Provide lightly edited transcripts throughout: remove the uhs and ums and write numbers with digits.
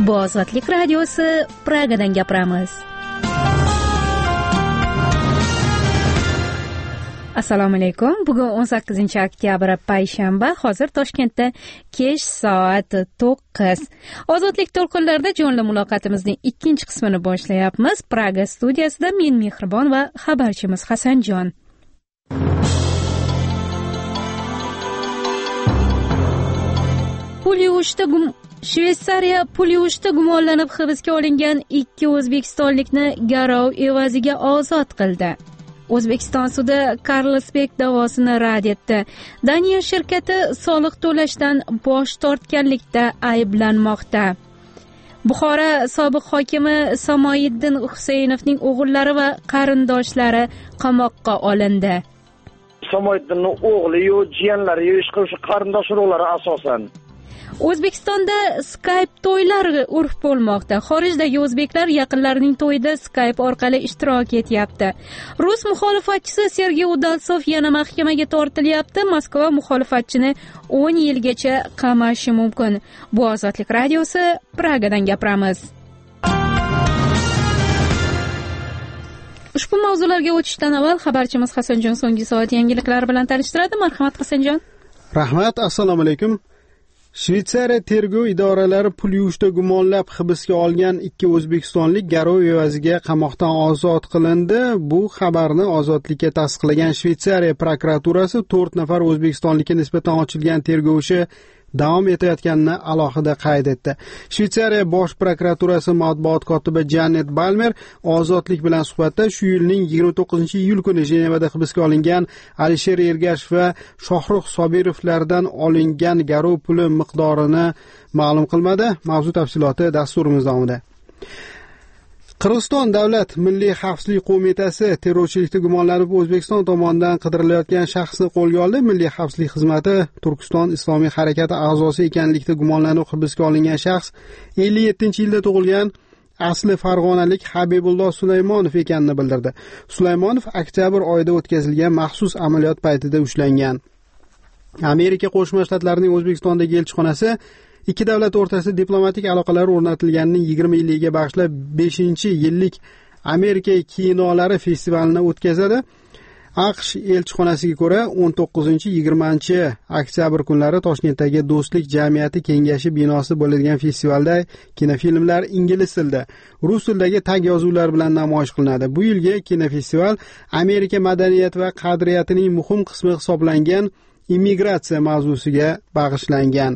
Bu Ozodlik radiosi, Pragadan gapiramiz. Assalomu alaykum. Bugun 18-oktyabr payshanba. Hozir Toshkentda kech soat 9. Ozodlik to'lqinlarida jonli muloqotimizning ikkinchi qismini boshlayapmiz. Praga studiyasida men Mehribon va xabarchimiz Hasanjon. Shveysariya pul yuvishda gumonlanib hibsga olingan 2 o'zbekistonlikni garov evaziga ozod qildi. O'zbekiston sudi Carlsberg da'vosini rad etdi. Daniya shirkati soliq to'lashdan bosh tortganlikda ayblanmoqda. Buxoro sobiq hokimi Samoyiddin Huseynovning o'g'illari va qarindoshlari qamoqqa olindi. Samoyiddinning o'g'li-yu, jiyanlari-yu, ish qiluvchi qarindosh urug'lari asosan. O'zbekistonda Skype to'ylari urf bo'lmoqda. Xorijdagi o'zbeklar yaqinlarining to'yida Skype orqali ishtirok etyapti. Rus muxolifatchisi Sergey Udaltsov yana mahkamaga tortilyapti. Moskva muxolifatchini 10 yilgacha qamashi mumkin. Bu Ozodlik radiosi, Pragadan gapiramiz. Ushbu mavzularga o'tishdan avval xabarchimiz Hasanjon so'nggi soat yangiliklari bilan tanishtiradi. Marhamat Hasanjon. Rahmat, assalomu alaykum. Shveysariya tergov idoralari pul yuvishda gumonlab hibsga olgan 2 o'zbekistonlik garov evaziga qamoqdan ozod qilindi. Bu xabarni Ozodlikka tasdiqlagan Shveysariya prokuraturasi 4 nafar o'zbekistonlikka nisbatan ochilgan tergov ishi davom etayotganini alohida qayd etdi. Shveysariya bosh prokuraturasi matbuot kotibi Janet Balmer Ozodlik bilan suhbatda shu yilning 29-iyul kuni Jenevada hibsga olingan Alisher Ergashev va Shohrux Sobirovlardan olingan garov puli miqdorini ma'lum qilmadi. Mavzu tafsiloti dasturimiz davomida. Qirg'iziston Davlat Milliy xavfsizlik qo'mitasi terrorchilikda gumonlanib O'zbekiston tomonidan qidirilayotgan shaxsni qo'lga oldi. Milliy xavfsizlik xizmati Turkiston Islomiy harakati a'zosi ekanlikda gumonlanib hibsga olingan shaxs 57-yilda tug'ilgan, asli farg'onalik Habibulloh Sulaymonov ekanini bildirdi. Sulaymonov oktyabr oyida o'tkazilgan maxsus amaliyot paytida ushlangan. Amerika Qo'shma Shtatlarining O'zbekistondagi elchixonasi ikki davlat o'rtasida diplomatik aloqalar o'rnatilganining 20 yilligiga bag'ishlab 5-yillik Amerika kinolari festivalini o'tkazadi. AQSh elchixonasiga ko'ra 19-20 oktyabr kunlari Toshkentdagi Do'stlik jamiyati kengashi binosi bo'ladigan festivalda kinofilmlar ingliz tilida, rus tilidagi tag yozuvlar bilan namoyish qilinadi. Bu yilgi kinofestival Amerika madaniyat va qadriyatining muhim qismi hisoblangan immigratsiya mavzusiga bag'ishlangan.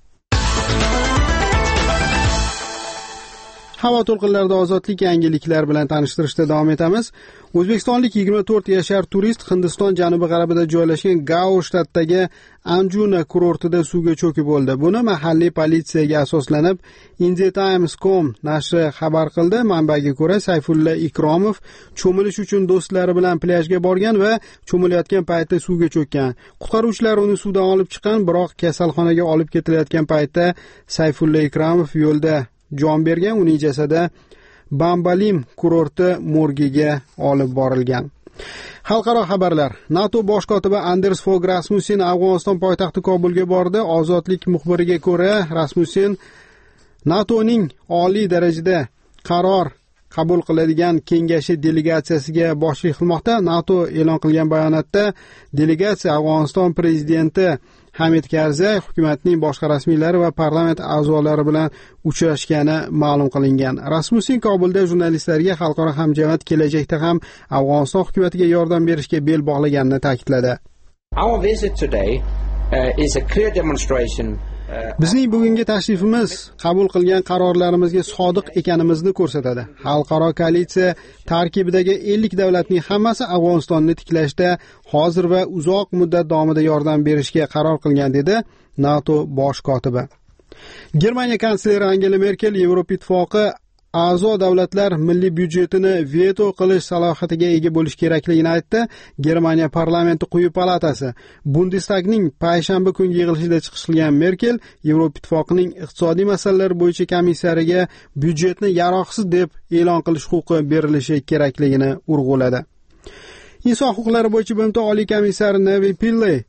Havo to'lqinlarida ozodlik yangiliklar bilan tanishtirishda davom etamiz. O'zbekistonlik 24 yashar turist Hindiston janubi-g'arbida joylashgan Gao shtatidagi Anjuna kurortida suvga cho'kib o'ldi. Buni mahalliy politsiyaga asoslanib IndiaTimes.com nashri xabar qildi. Manbaga ko'ra, Sayfulla Ikromov cho'milish uchun do'stlari bilan plyajga borgan va cho'milayotgan paytda suvga cho'kkan. Qutqaruvchilar uni suvdan olib chiqqan, biroq kasalxonaga olib ketilayotgan paytda Sayfulla Ikromov yo'lda jon bergan. Uning jasadi Bambalim kurorti morgiga olib borilgan. Xalqaro xabarlar. NATO bosh kotibi Anders Fogh Rasmussen Afg'oniston poytaxti Kobulga bordi. Ozodlik muxbiriga ko'ra, Rasmussen NATOning oliy darajada qaror qabul qiladigan kengashi delegatsiyasiga boshchilik qilmoqda. NATO e'lon qilgan bayonotda delegatsiya Afg'oniston prezidenti Hamid Karzay, hukumatning boshqa rasmiylari va parlament a'zolari bilan uchrashgani ma'lum qilingan. Rasmussen Kobulda jurnalistlarga xalqaro hamjamiyat kelajakda ham Afg'oniston hukumatiga yordam berishga bel bog'laganini ta'kidladi. Our visit today is a clear demonstration. Bizning bugungi tashrifimiz qabul qilgan qarorlarimizga sodiq ekanimizni ko'rsatadi. Xalqaro koalitsiya tarkibidagi 50 davlatning hammasi Afg'onistonni tiklashda hozir va uzoq muddat davomida yordam berishga qaror qilgan, dedi NATO bosh kotibi. Germaniya kansleri Angela Merkel Yevropa ittifoqi a'zo davlatlar milliy byudjetini veto qilish salohiyatiga ega bo'lish kerakligini aytdi. Germaniya parlamenti quyi palatasi Bundestagning payshanba kungi yig'ilishida chiqish qilgan Merkel Yevropa ittifoqining iqtisodiy masalalar bo'yicha komissariga byudjetni yaroqsiz deb e'lon qilish huquqi berilishi kerakligini urg'uladi. Inson huquqlari bo'yicha bo'limta oliy komissari Nevi Pilley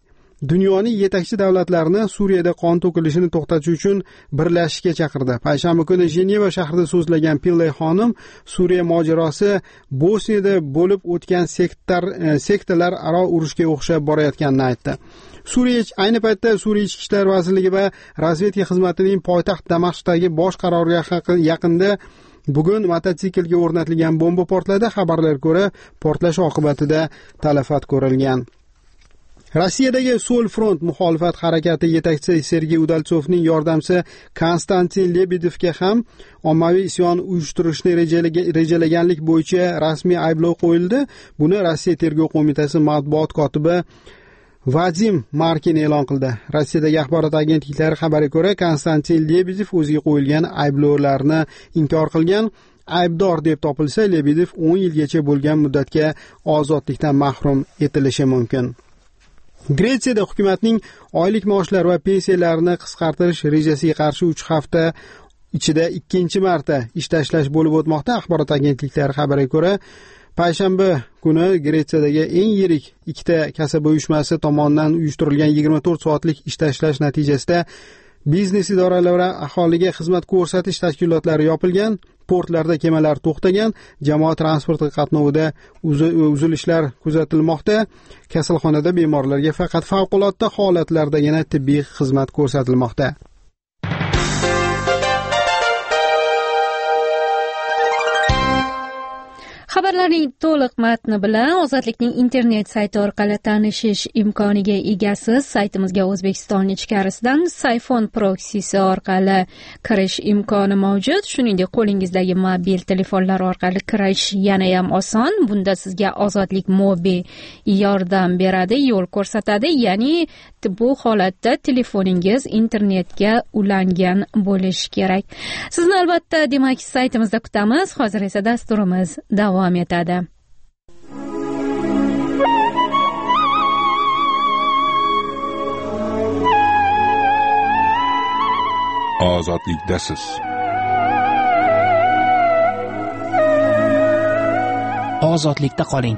dunyoning yetakchi davlatlarini Suriyada qon to'kilishini to'xtatish uchun birlashishga chaqirdi. Payshanba kuni Jeneva shahrida so'zlagan Pilley xonim Suriya mojarosi Bosniyada bo'lib o'tgan sektalar aro urushga o'xshab borayotganini aytdi. Ayni paytda Suriya Ichki ishlar vazirligi va razvedka xizmatining poytaxt Damashqdagi bosh qarorgohi yaqinida bugun mototsiklga o'rnatilgan bomba portladi. Xabarlarga ko'ra, portlash oqibatida talafot ko'rilgan. Rossiyadagi Sol front muxolifat harakati yetakchisi Sergey Udaltsovning yordamchisi Konstantin Lebedevga ham ommaviy isyon uyushtirishni rejalaganlik bo'yicha rasmiy ayblov qo'yildi. Buni Rossiya tergov qo'mitasi matbuot kotibi Vadim Markin e'lon qildi. Rossiyadagi axborot agentliklari xabariga ko'ra, Konstantin Lebedev o'ziga qo'yilgan ayblovlarni inkor qilgan. Aybdor deb topilsa, Lebedev 10 yilgacha bo'lgan muddatga ozodlikdan mahrum etilishi mumkin. Gretsiyada hukumatning oylik maoshlari va pensiyalarini qisqartirish rejasiga qarshi 3 hafta ichida ikkinchi marta ish tashlash bo'lib o'tmoqda. Axborot agentliklari xabariga ko'ra, payshanba kuni Gretsiyadagi eng yirik ikkita kasaba uyushmasi tomonidan uyushtirilgan 24 soatlik ish tashlash natijasida biznes idoralari va aholiga xizmat ko'rsatish tashkilotlari yopilgan, portlarda kemalar to'xtagan, jamoat transporti qatnovida uzilishlar kuzatilmoqda. Kasalxonada bemorlarga faqat favqulodda holatlardagina tibbiy xizmat ko'rsatilmoqda. Xabarlarning to'liq matni bilan Ozodlikning internet sayti orqali tanishish imkoniga egasiz. Saytimizga O'zbekiston ichkarisidan Sayfon proksisi orqali kirish imkoni mavjud. Shuningdek, qo'lingizdagi mobil telefonlar orqali kirish yana ham oson. Bunda sizga Ozodlik mobi yordam beradi, yo'l ko'rsatadi. Ya'ni bu holatda telefoningiz internetga ulangan bo'lishi kerak. Sizni albatta, demak, saytimizda kutamiz. Hozir esa dasturimiz davom etadi. Ozodlikdasiz. Ozodlikda qoling.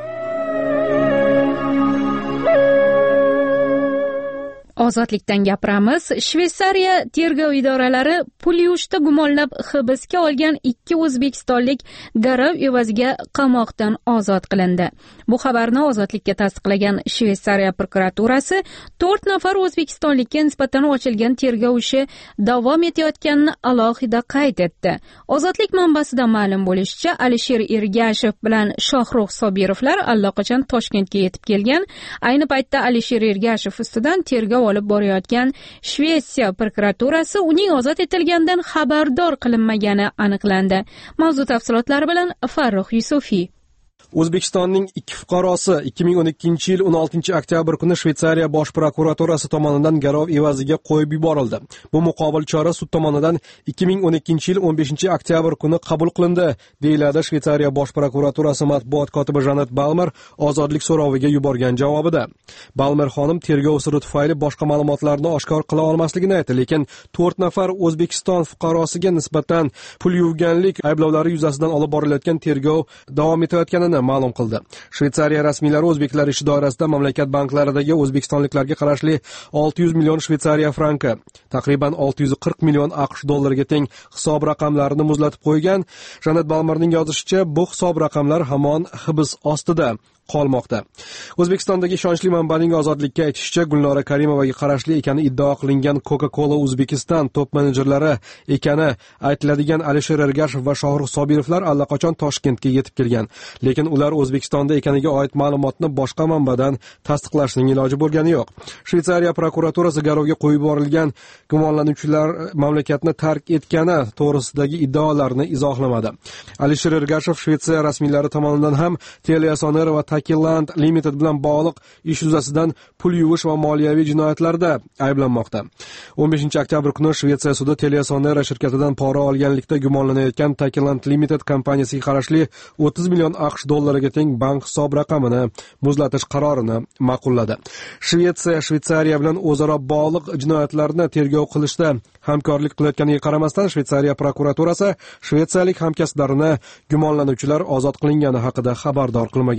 Ozodlikdan gapiramiz. Shveysariya tergov idoralari pul yuvishda gumonlab hibsga olgan 2 o'zbekistonlik garov evaziga qamoqdan ozod qilindi. Bu xabarni Ozodlikka tasdiqlagan Shveysariya prokuraturasi 4 nafar o'zbekistonlikka nisbatan ochilgan tergov ishi davom etayotganini alohida qayd etdi. Ozodlik manbasidan ma'lum bo'lishicha, Alisher Ergashev bilan Shohrux Sobirovlar allaqachon Toshkentga yetib kelgan. Ayni paytda Alisher Ergashev ustidan tergov olib borayotgan Shvetsiya prokuraturasi uning ozod etilganidan xabardor qilinmagani aniqlandi. Mavzu tafsilotlari bilan Farruh Yusufiy. O'zbekistonning 2 fuqarosi 2012-yil 16-oktyabr kuni Shveysariya bosh prokuraturasi tomonidan garov evaziga qo'yib yuborildi. Bu muqobil chora sud tomonidan 2012-yil 15-oktyabr kuni qabul qilindi, deyiladi Shveysariya bosh prokuraturasi matbuot kotibi Janet Balmer ozodlik so'roviga yuborgan javobida. Balmer xonim tergov siri tufayli boshqa ma'lumotlarni oshkor qila olmasligini aytdi, lekin 4 nafar O'zbekiston fuqarosiga nisbatan pul yuvganlik ayblovlari yuzasidan olib borilayotgan tergov davom etayotganini ma'lum qildi. Shveysariya rasmiylari o'zbeklar ishi doirasida mamlakat banklaridagi o'zbekistonliklarga qarashli 600 million Shveysariya franki, taqriban 640 million AQSh dollariga teng hisob raqamlarini muzlatib qo'ygan. Janet Balmerning yozishicha, bu hisob raqamlar hamon hibs ostida qolmoqda. O'zbekistondagi ishonchli manbaning Ozodlikka aytishicha, Gulnora Karimovaga qarashli ekani iddao qilingan Coca-Cola Uzbekistan top menejerlari ekani aytiladigan Alisher Ergashev va Shohrux Sobirovlar allaqachon Toshkentga yetib kelgan. Lekin ular O'zbekistonda ekaniga oid ma'lumotni boshqa manbadan tasdiqlashning iloji bo'lgani yo'q. Shveysariya prokuraturasi garovga qo'yib yuborilgan gumonlanuvchilar mamlakatni tark etgani to'g'risidagi iddaolarni izohlamadi. Alisher Ergashev Shvetsiya rasmiylari tomonidan ham Teleasonera va Takiland Limited bilan bog'liq ish yuzasidan pul yuvish va moliyaviy jinoyatlarda ayblanmoqda. 15-oktyabr kuni Shvetsiya sudi Teleasonera shirkatidan pora olganlikda gumonlanayotgan Takiland Limited kompaniyasiga qarashli 30 million AQSh dollariga teng bank hisob raqamini muzlatish qarorini ma'qulladi. Shveysariya bilan o'zaro bog'liq jinoyatlarni tergov qilishda hamkorlik qilayotganiga qaramasdan, Shveysariya prokuraturasi shvetsiyalik hamkasblarini gumonlanuvchilar ozod qilingani haqida xabardor qilmagan.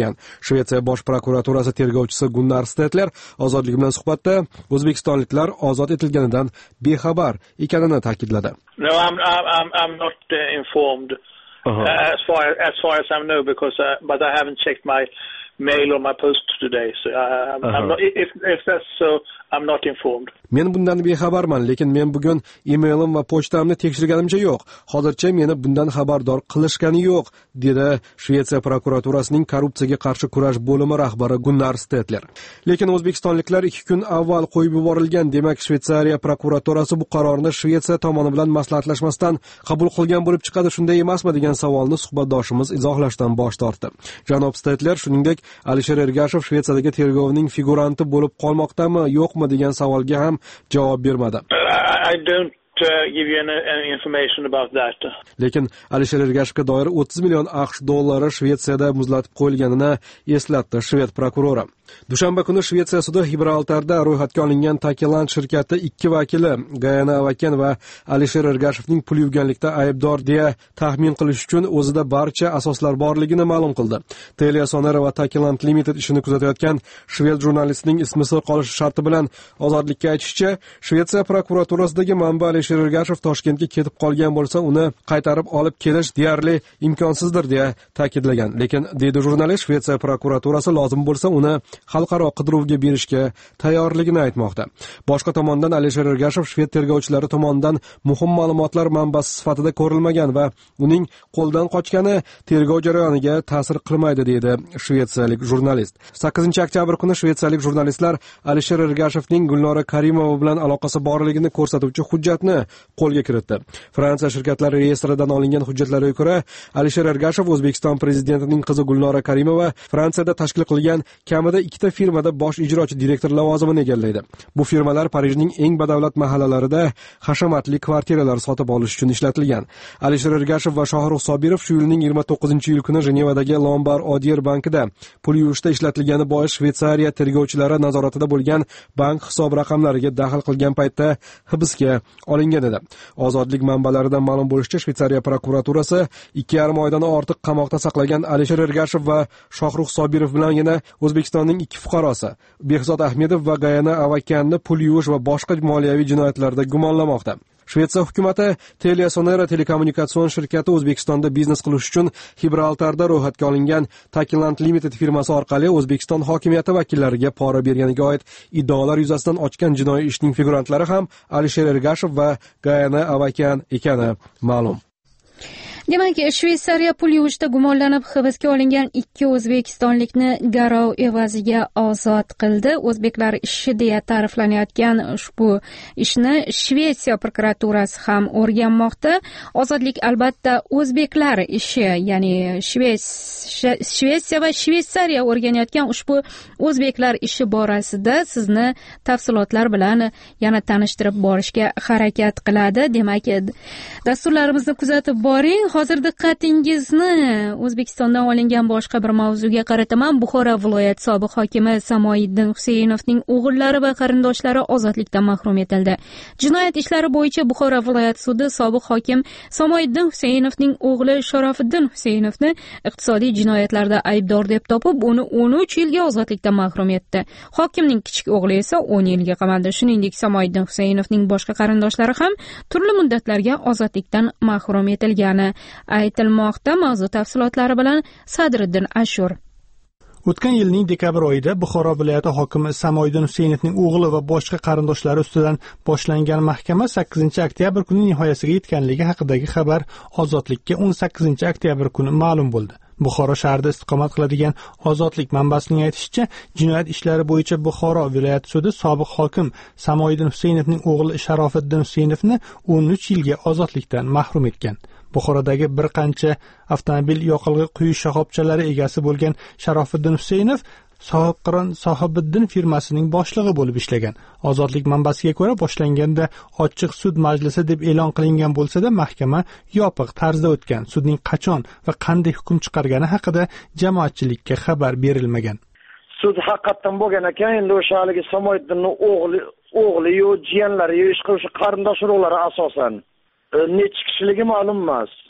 Shvetsiya bosh prokuraturasi tergovchisi Gunnar Stetler ozodlik bilan suhbatda o'zbekistonliklar ozod etilganidan bexabar ekanini ta'kidladi. No, I'm not informed as far as I know, because but I haven't checked my mail or my post today. So I'm not, if that's so, I'm not informed. Men bundan bexabarman, lekin men bugun e-mailim va pochtamni tekshirganimcha yo'q. Hozircha meni bundan xabardor qilishgani yo'q, dedi Shvetsiya prokuraturasining korrupsiyaga qarshi kurash bo'limi rahbari Gunnar Stetler. Lekin o'zbekistonliklar 2 kun avval qo'yib yuborilgan, demak Shveysariya prokuraturasi bu qarorni Shvetsiya tomoni bilan maslahatlashmasdan qabul qilgan bo'lib chiqadi, shunday emasmi degan savolni suhbatdoshimiz izohlashdan bosh tortdi. Janob Stetler shuningdek Alisher Ergashev Shvetsiyadagi tergovning figuranti bo'lib qolmoqdami, yo'qmi degan savolga ham javob bermadi. I don't give you any information about that. Lekin Alisher Ergashevga doir 30 million AQSh dollari Shvetsiyada muzlatib qo'yilganini eslatdi shved prokurori. Dushanba kuni Shvetsiya sudi Gibraltarda ro'yxatga olingan Takiland shirkati 2 vakili Gayana Avakian va Alisher Ergashevning pul yuvganlikda aybdor deya taxmin qilish uchun o'zida barcha asoslar borligini ma'lum qildi. Telia Sonera va Takiland Limited ishini kuzatayotgan shved jurnalistining ismi sir qolishi sharti bilan ozodlikka aytishicha, Shvetsiya prokuraturasidagi manba Alisher Ergashev Toshkentga ketib qolgan bo'lsa, uni qaytarib olib kelish deyarli imkonsizdir deya ta'kidlagan. Lekin deydi jurnalist, Shvetsiya prokuraturasi lozim bo'lsa uni xalqaro qidiruvga berishga tayyorligini aytmoqda. Boshqa tomondan Alisher Ergashev shved tergovchilari tomonidan muhim ma'lumotlar manbasi sifatida ko'rilmagan va uning qo'ldan qochgani tergov jarayoniga ta'sir qilmaydi, deydi shvetsiyalik jurnalist. 8-oktyabr kuni shvetsiyalik jurnalistlar Alisher Ergashevning Gulnora Karimova bilan aloqasi borligini ko'rsatuvchi hujjatni qo'lga kiritdi. Fransiya shirkatlari reyestridan olingan hujjatlarga ko'ra, Alisher Ergashev O'zbekiston prezidentining qizi Gulnora Karimova Fransiyada tashkil qilgan kamida 2 firmada bosh ijrochi direktor lavozimini egallaydi. Bu firmalar Parijning eng badavlat mahallalarida hashamatli kvartiralar sotib olish uchun ishlatilgan. Alisher Ergashev va Shohrux Sobirov shu yilning 29-iyul kuni Jenevadagi Lombard Odier bankida pul yuvishda ishlatilgani bois Shveysariya tergovchilari nazoratida bo'lgan bank hisob raqamlariga daxl qilgan paytda hibsga olingan edi. Ozodlik manbalaridan ma'lum bo'lishicha, Shveysariya prokuraturasi 2,5 oydan ortiq qamoqda saqlagan Alisher Ergashev va Shohrux Sobirov bilan yana O'zbekistonning 2 fuqarosi Behzod Ahmedov va Gayana Avakianni pul yuvish va boshqa moliyaviy jinoyatlarda gumonlamoqda. Shvetsiya hukumati Telia Sonera telekommunikatsion shirkati O'zbekistonda biznes qilish uchun Gibraltarda ro'yxatga olingan Takiland Limited firmasi orqali O'zbekiston hokimiyati vakillariga pora berganiga oid iddaolar yuzasidan ochgan jinoiy ishning figurantlari ham Alisher Ergashev va Gayana Avakian ekani ma'lum. Demak, Shveysariya pul yuvishda gumonlanib hibsga olingan 2 o'zbekistonlikni garov evaziga ozod qildi. O'zbeklar ishi deya ta'riflanayotgan ushbu ishni Shvetsiya prokuraturasi ham o'rganmoqda. Ozodlik albatta o'zbeklar ishi, ya'ni Shvetsiya va Shveysariya o'rganayotgan ushbu o'zbeklar ishi borasida sizni tafsilotlar bilan yana tanishtirib borishga harakat qiladi. Demak, dasturlarimizni kuzatib boring. Hozir diqqatingizni O'zbekistondan olingan boshqa bir mavzuga qarataman. Buxoro viloyat sobiq hokimi Samoiddin Huseynovning o'g'illari va qarindoshlari ozodlikdan mahrum etildi. Jinoyat ishlari bo'yicha Buxoro viloyat sudi sobiq hokim Samoiddin Huseynovning o'g'li Sharofiddin Huseynovni iqtisodiy jinoyatlarda aybdor deb topib, uni 13 yilga ozodlikdan mahrum etdi. Hokimning kichik o'g'li esa 10 yilga qamaldi. Shuningdek, Samoiddin Huseynovning boshqa qarindoshlari ham turli muddatlarga ozodlikdan mahrum etilgani aytilmoqda. Mavzu tafsilotlari bilan Sadriddin Ashur. O'tgan yilning dekabr oyida Buxoro viloyati hokimi Samoiddin Huseynovning o'g'li va boshqa qarindoshlari ustidan boshlangan mahkama 8-oktyabr kuni nihoyasiga yetganligi haqidagi xabar ozodlikka 18-oktyabr kuni ma'lum bo'ldi. Buxoro shahrida istiqomat qiladigan ozodlik manbasining aytishicha, jinoyat ishlari bo'yicha Buxoro viloyat sudi sobiq hokim Samoiddin Huseynovning o'g'li Sharofiddin Huseynovni 13 yilga ozodlikdan mahrum etgan. Buxorodagi bir qancha avtomobil yoqilg'i quyish shoxobchalari egasi bo'lgan Sharofiddin Huseynov Sohibqiron Sohibiddin firmasining boshlig'i bo'lib ishlagan. Ozodlik manbasiga ko'ra, boshlanganda ochiq sud majlisi deb e'lon qilingan bo'lsa-da, mahkama yopiq tarzda o'tgan. Sudning qachon va qanday hukm chiqargani haqida jamoatchilikka xabar berilmagan. Sud haqiqatan bo'lgan ekan, endi o'sha haligi Samoiddinning o'g'li-yu, jiyanlari, ish qiluvchi qarindosh urug'lari asosan necha kishiligi ma'lum emas.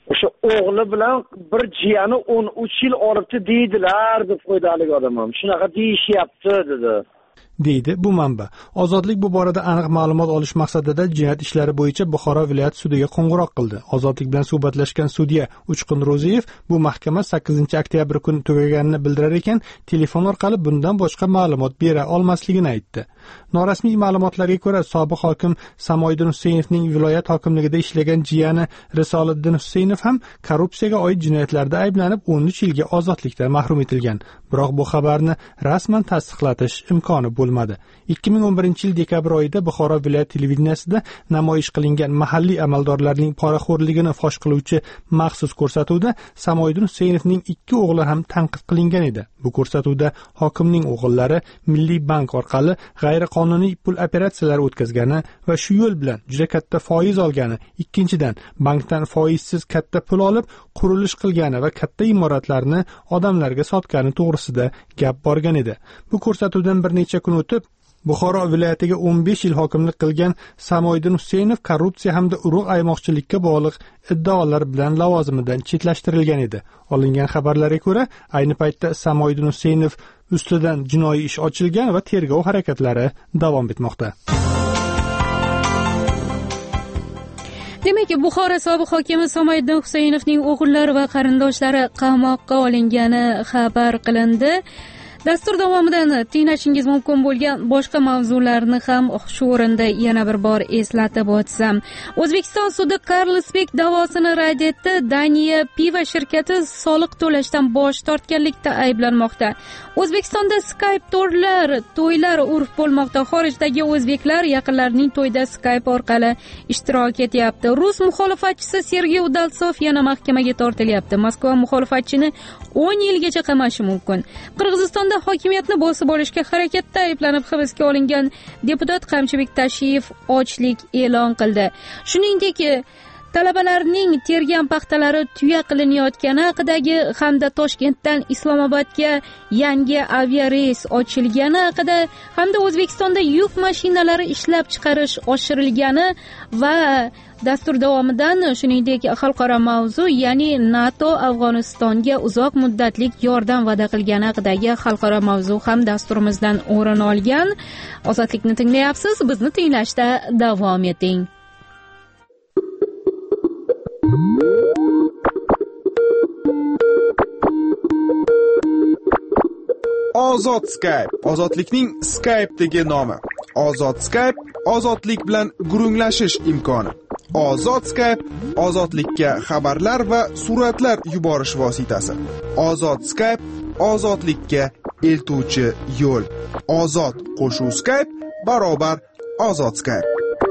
o'sha o'g'li bilan bir jiyani 13 yil olibdi deydilar deb qo'ydi haligi odam ham. Shunaqa deyishyapti dedi. deydi bu manba. Ozodlik bu borada aniq ma'lumot olish maqsadida jinoyat ishlari bo'yicha Buxoro viloyat sudiga qo'ng'iroq qildi. Ozodlik bilan suhbatlashgan sudya Uchqun Ro'ziyev bu mahkama 8-oktyabr kuni tugaganini bildirar ekan, telefon orqali bundan boshqa ma'lumot bera olmasligini aytdi. Norasmiy ma'lumotlarga ko'ra, sobiq hokim Samoiddin Huseynovning viloyat hokimligida ishlagan jiyani Risoliddin Huseynov ham korrupsiyaga oid jinoyatlarda ayblanib 13 yilga ozodlikdan mahrum etilgan. Biroq bu xabarni rasman tasdiqlatish imkoni bo'lmadi. 2011-yil dekabr oyida Buxoro viloyat televideniyasida namoyish qilingan mahalliy amaldorlarning poraxo'rligini fosh qiluvchi maxsus ko'rsatuvda Samoiddin Huseynovning 2 o'g'li ham tanqid qilingan edi. Bu ko'rsatuvda hokimning o'g'illari Milliy bank orqali g'ayriqonuniy pul operatsiyalari o'tkazgani va shu yo'l bilan juda katta foiz olgani, ikkinchidan bankdan foizsiz katta pul olib qurilish qilgani va katta imoratlarni odamlarga sotgani to'g'risida gap borgan edi. Bu ko'rsatuvdan bir necha kun o'tib Buxoro viloyatiga 15 yil hokimlik qilgan Samoiddin Huseynov korrupsiya hamda urug' aymoqchilikka bog'liq iddaolar bilan lavozimidan chetlashtirilgan edi. Olingan xabarlarga ko'ra, ayni paytda Samoiddin Huseynov ustidan jinoiy ish ochilgan va tergov harakatlari davom etmoqda. Demak, Buxoro sobiq hokimi Samoiddin Huseynovning o'g'illari va qarindoshlari qamoqqa olingani xabar qilindi. Dastur davomidan tinglashingiz mumkin bo'lgan boshqa mavzularni ham shu o'rinda yana bir bor eslatib o'tsam. O'zbekiston sudi Carlsberg da'vosini rad etdi. Daniya piva shirkati soliq to'lashdan bosh tortganlikda ayblanmoqda. O'zbekistonda Skype to'ylar urf bo'lmoqda. Xorijdagi o'zbeklar yaqinlarining to'yda Skype orqali ishtirok etyapti. Rus muxolifatchisi Sergey Udaltsov yana mahkamaga tortilyapti. Moskva muxolifatchini 10 yilgacha qamashi mumkin. Qirg'izistonda hokimiyatni bosib olishga harakatda ayblanib hibsga olingan deputat Qamchibek Tashiyev ochlik e'lon qildi. Shuningdek, talabalarning tergan paxtalari tuya qilinayotgani haqidagi hamda Toshkentdan Islomobodga yangi aviareys ochilgani haqida hamda O'zbekistonda yuk mashinalari ishlab chiqarish oshirilgani va dastur davomidan shuningdek xalqaro mavzu, ya'ni NATO Afg'onistonga uzoq muddatlik yordam va'da qilgani haqidagi xalqaro mavzu ham dasturimizdan o'rin olgan. Ozodlikni tinglayapsiz, bizni tinglashda davom eting. Ozod Skype, ozodlikning Skype'dagi nomi. Ozod Skype, ozodlik bilan gurunglashish imkoni. Ozod Skype, ozodlikka xabarlar va suratlar yuborish vositasi. Ozod Skype, ozodlikka eltuvchi yo'l. Ozod qo'shuv Skype barobar ozod Skype.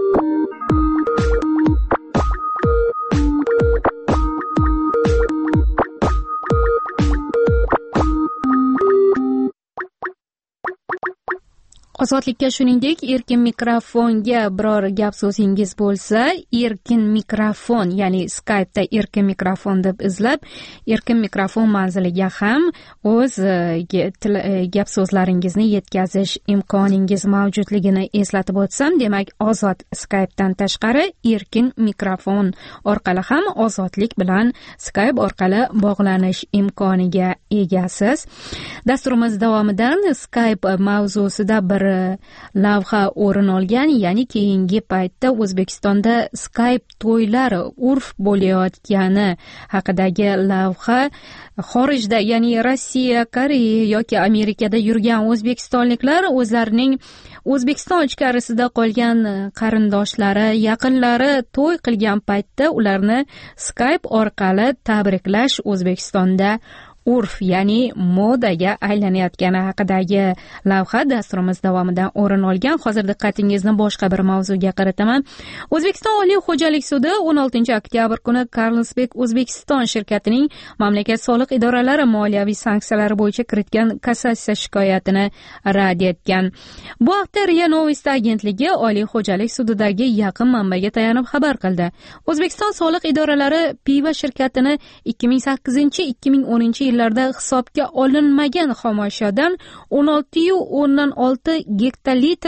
Ozodlikka shuningdek erkin mikrofonga biror gap so'zingiz bo'lsa, erkin mikrofon, ya'ni Skype'da erkin mikrofon deb izlab, erkin mikrofon manziliga ham o'z gap so'zlaringizni yetkazish imkoningiz mavjudligini eslatib o'tsam, demak, Ozod Skype'dan tashqari erkin mikrofon orqali ham ozodlik bilan Skype orqali bog'lanish imkoniga egasiz. Dasturimiz davomidan Skype mavzusida bir lavha o'rin olgan, ya'ni keyingi paytda O'zbekistonda Skype to'ylari urf bo'layotgani haqidagi lavha xorijda, ya'ni Rossiya, Koreya yoki Amerikada yurgan o'zbekistonliklar o'zlarining O'zbekiston ichkarisida qolgan qarindoshlari, yaqinlari to'y qilgan paytda ularni Skype orqali tabriklash O'zbekistonda urf, ya'ni modaga aylanayotgani haqidagi lavha dasturimiz davomida o'rin olgan. Hozir diqqatingizni boshqa bir mavzuga qarataman. O'zbekiston Oliy xo'jalik sudi 16-oktyabr kuni Carlsberg O'zbekiston shirkatining mamlakat soliq idoralari moliyaviy sanksiyalari bo'yicha kiritgan kassatsiya shikoyatini rad etgan. Bu haqda RIA Novosti agentligi Oliy xo'jalik sudidagi yaqin manbaga tayanib xabar qildi. O'zbekiston soliq idoralari piva shirkatini 2008-2010 yillarda hisobga olinmagan xomashyodan 16,6 gektalitr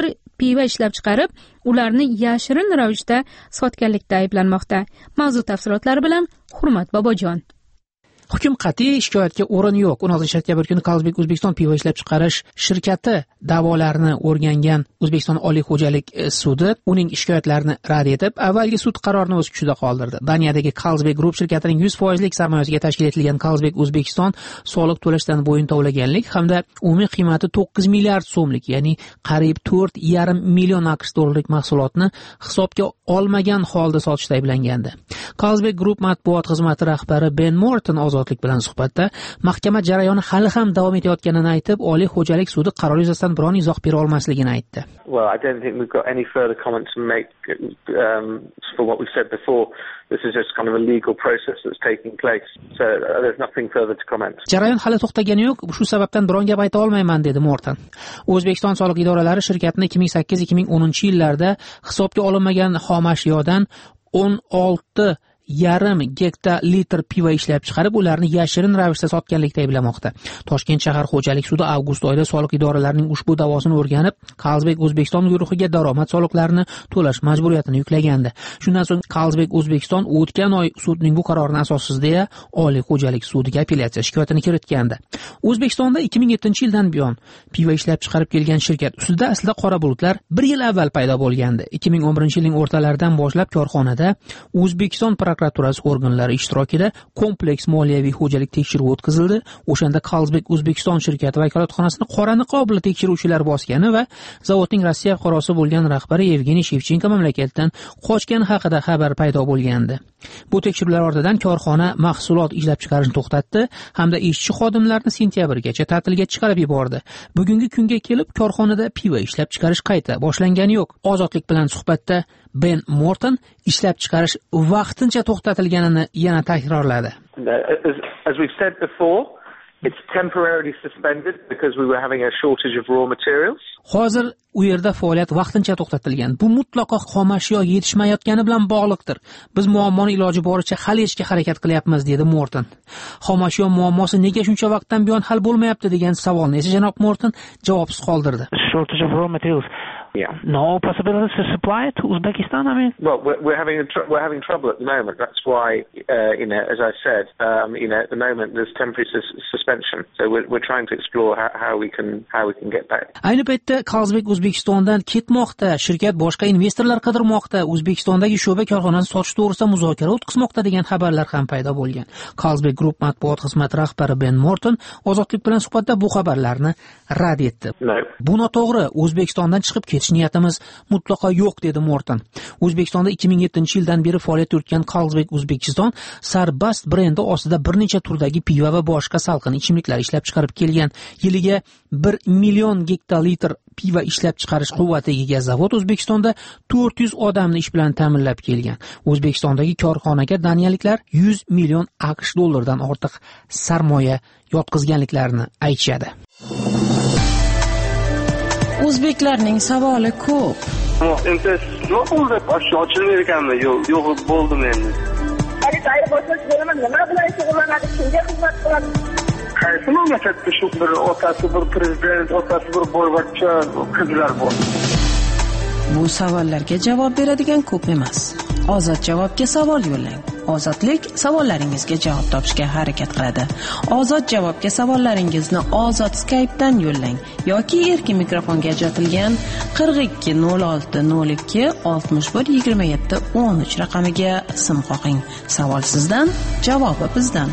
piva ishlab chiqarib, ularni yashirin ravishda sotganlikda ayblanmoqda. Mavzu tafsilotlari bilan Hurmat Bobojon. Hukm qat'iy, shikoyatga o'rin yo'q. 16-oktyabr kuni Carlsberg O'zbekiston pivo ishlab chiqarish shirkati da'volarini o'rgangan O'zbekiston Oliy xo'jalik sudi uning shikoyatlarini rad etib, avvalgi sud qarorini o'z kuchida qoldirdi. Daniyadagi Carlsberg Group shirkatining 100% sarmoyasiga tashkil etilgan Carlsberg O'zbekiston soliq to'lashdan bo'yin tovlaganlik hamda umumiy qiymati 9 milliard so'mlik, ya'ni qariyb 4,5 million AQSh dollarlik mahsulotni hisobga olmagan holda sotishda ayblangandi. Carlsberg Group matbuot xizmati rahbari Ben Morton Ozodlik bilan suhbatda mahkama jarayoni hali ham davom etayotganini aytib, Oliy xo'jalik sudi qaror yuzasidan biron izoh bera olmasligini aytdi. Well, I don't think we've got any further comments to make for what we said before. This is just kind of a legal process that's taking place. So there's nothing further to comment. Jarayon hali to'xtagani yo'q, shu sababdan biron gap ayta olmayman, dedi Morton. O'zbekiston soliq idoralari shirkatni 2008-2010 yillarda hisobga olinmagan xom ashyodan 16,5 gektar litr pivo ishlab chiqarib, ularni yashirin ravishda sotganlikda ayblamoqda. Toshkent shahar xo'jalik sudi avgust oyida soliq idoralarining ushbu da'vosini o'rganib, Carlsberg O'zbekiston guruhiga daromad soliqlarini to'lash majburiyatini yuklagandi. Shundan so'ng Carlsberg O'zbekiston o'tgan oy sudning bu qarorini asossiz deya Oliy xo'jalik sudiga apellyatsiya shikoyatini kiritgandi. O'zbekistonda 2007-yildan buyon pivo ishlab chiqarib kelgan shirkat ustida aslida qora bulutlar 1 yil avval paydo bo'lgandi. 2011-yilning o'rtalaridan boshlab korxonada O'zbekiston prokuraturasi organlari ishtirokida kompleks moliyaviy xo'jalik tekshiruvi o'tkazildi. O'shanda Carlsberg O'zbekiston shirkati vakolatxonasini qora niqob bilan tekshiruvchilar bosgani va zavodning Rossiya fuqarosi bo'lgan rahbari Yevgeniy Shevchenko mamlakatdan qochgani haqida xabar paydo bo'lgandi. Bu tekshiruvlar ortidan korxona mahsulot ishlab chiqarishni to'xtatdi hamda ishchi xodimlarni sentyabrgacha ta'tilga chiqarib yubordi. Bugungi kunga kelib korxonada pivo ishlab chiqarish qayta boshlangani yo'q. Ozodlik bilan suhbatda Ben Morton ishlab chiqarish vaqtincha to'xtatilganini yana takrorladi. As we've said before, it's temporarily suspended because we were having a shortage of raw materials. Hozir u yerda faoliyat vaqtincha to'xtatilgan. Bu mutlaqo xom ashyo yetishmayotgani bilan bog'liqdir. Biz muammoni iloji boricha hal etishga harakat qilyapmiz, dedi Morton. Xom ashyo muammosi nega shuncha vaqtdan buyon hal bo'lmayapti degan savolni esa janob Morton javobsiz qoldirdi. Shortage of raw materials. Yeah. No possibility to supply it to Uzbekistan, I mean? Well, we're having trouble at the moment. That's why, as I said, at the moment there's temporary suspension. So we're trying to explore how we can get back. Ayni paytda Carlsberg O'zbekistondan ketmoqda. Shirkat boshqa investorlar qidirmoqda. O'zbekistondagi sho'ba korxonasini sotish to'g'risida muzokara o'tkazmoqda degan xabarlar ham paydo bo'lgan. Carlsberg Group matbuot xizmati rahbari Ben Morton Ozodlik bilan suhbatda bu xabarlarni rad etdi. No. Bu noto'g'ri. O'zbekistondan chiqib niyatimiz mutlaqo yo'q, dedi Morton. O'zbekistonda 2007-yildan beri faoliyat yuritgan Carlsberg O'zbekiston Sarbast brendi ostida bir necha turdagi pivo va boshqa salqin ichimliklar ishlab chiqarib kelgan. Yiliga 1 million gektar litr pivo ishlab chiqarish quvvatiga ega zavod O'zbekistonda 400 odamni ish bilan ta'minlab kelgan. O'zbekistondagi korxonaga daniyaliklar 100 million AQSh dollardan ortiq sarmoya yotqizganliklarini aytishadi. O'zbeklarning savoli ko'p. Endi nima bo'ldi? Boshqa ochilmaydi ekanmi? Yo'q, bo'ldim endi. Xaridlar boshlash bo'laman, nima bilan shug'ullanadi, kimga xizmat qiladi? Qaysi mamlakatda shu bir otasi bir prezident, otasi bir boyvachcha qizlar bor? Bu savollarga javob beradigan ko'p emas. Ozod javobga savol yo'llang. Ozodlik savollaringizga javob topishga harakat qiladi. Ozod javobga savollaringizni Ozod Skype'dan yo'llang yoki erkin mikrofonga ajratilgan 42 06 02 61 27 13 raqamiga sim qo'ying. Savol sizdan, javobi bizdan.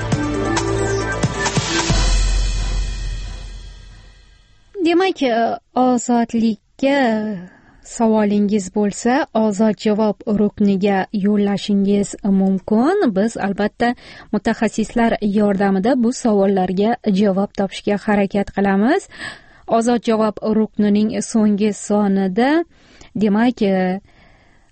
Demak, ozodlikka savolingiz bo'lsa, ozod javob rukniga yo'llashingiz mumkin. Biz albatta mutaxassislar yordamida bu savollarga javob topishga harakat qilamiz. Ozod javob ruknining so'nggi sonida, demak,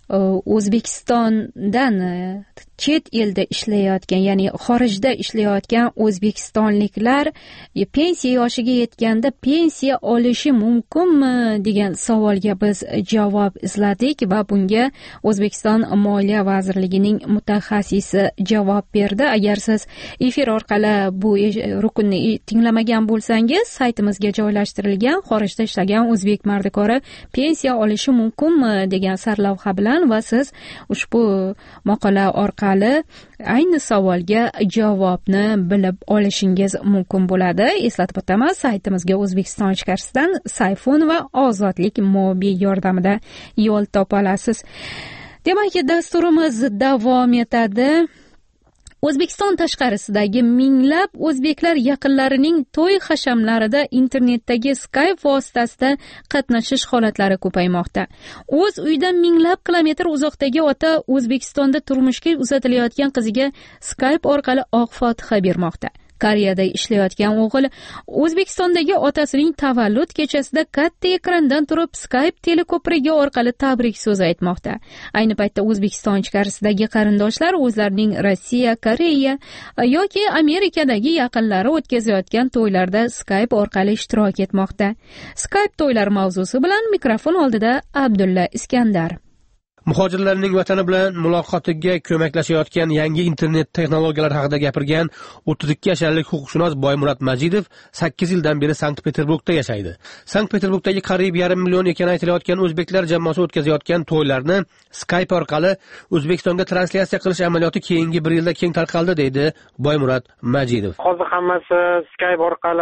O'zbekistondan chet elda ishlayotgan, ya'ni xorijda ishlayotgan o'zbekistonliklar pensiya yoshiga yetganda pensiya olishi mumkinmi degan savolga biz javob izladik va bunga O'zbekiston Moliya vazirligining mutaxassisi javob berdi. Agar siz efir orqali bu rukunni tinglamagan bo'lsangiz, saytimizga joylashtirilgan xorijda ishlagan o'zbek mardikori pensiya olishi mumkinmi degan sarlavha bilan va siz ushbu maqola orqali ayni savolga javobni bilib olishingiz mumkin bo'ladi. Eslatib o'taman, saytimizga O'zbekiston ichkarisidan Sayfun va Ozodlik mobil yordamida yo'l topa olasiz. Demak, dasturimiz davom etadi. O'zbekiston tashqarisidagi minglab o'zbeklar yaqinlarining to'y hashamlarida internetdagi Skype vositasida qatnashish holatlari ko'paymoqda. O'z uyidan minglab kilometr uzoqdagi ota O'zbekistonda turmushga uzatilayotgan qiziga Skype orqali oq fotiha bermoqda. Koreyada ishlayotgan o'g'il O'zbekistondagi otasining tavallud kechasida katta ekrandan turib Skype teleko'prigi orqali tabrik so'zi aytmoqda. Ayni paytda O'zbekiston ichkarisidagi qarindoshlar o'zlarining Rossiya, Koreya yoki Amerikadagi yaqinlari o'tkazayotgan to'ylarda Skype orqali ishtirok etmoqda. Skype to'ylar mavzusi bilan mikrofon oldida Abdulla Iskandar. Muhojirlarning vatani bilan muloqotiga ko'maklashayotgan yangi internet texnologiyalari haqida gapirgan 32 yoshlik huquqshunos Boymurat Majidov 8 yildan beri Sankt-Peterburgda yashaydi. Sankt-Peterburgdagi qariyb 5,5 million ekani aytilayotgan o'zbeklar jamoasi o'tkazayotgan to'ylarni Skype orqali O'zbekistonga translyatsiya qilish amaliyoti keyingi 1 yilda keng tarqaldi deydi Boymurat Majidov. Hozir hammasi Skype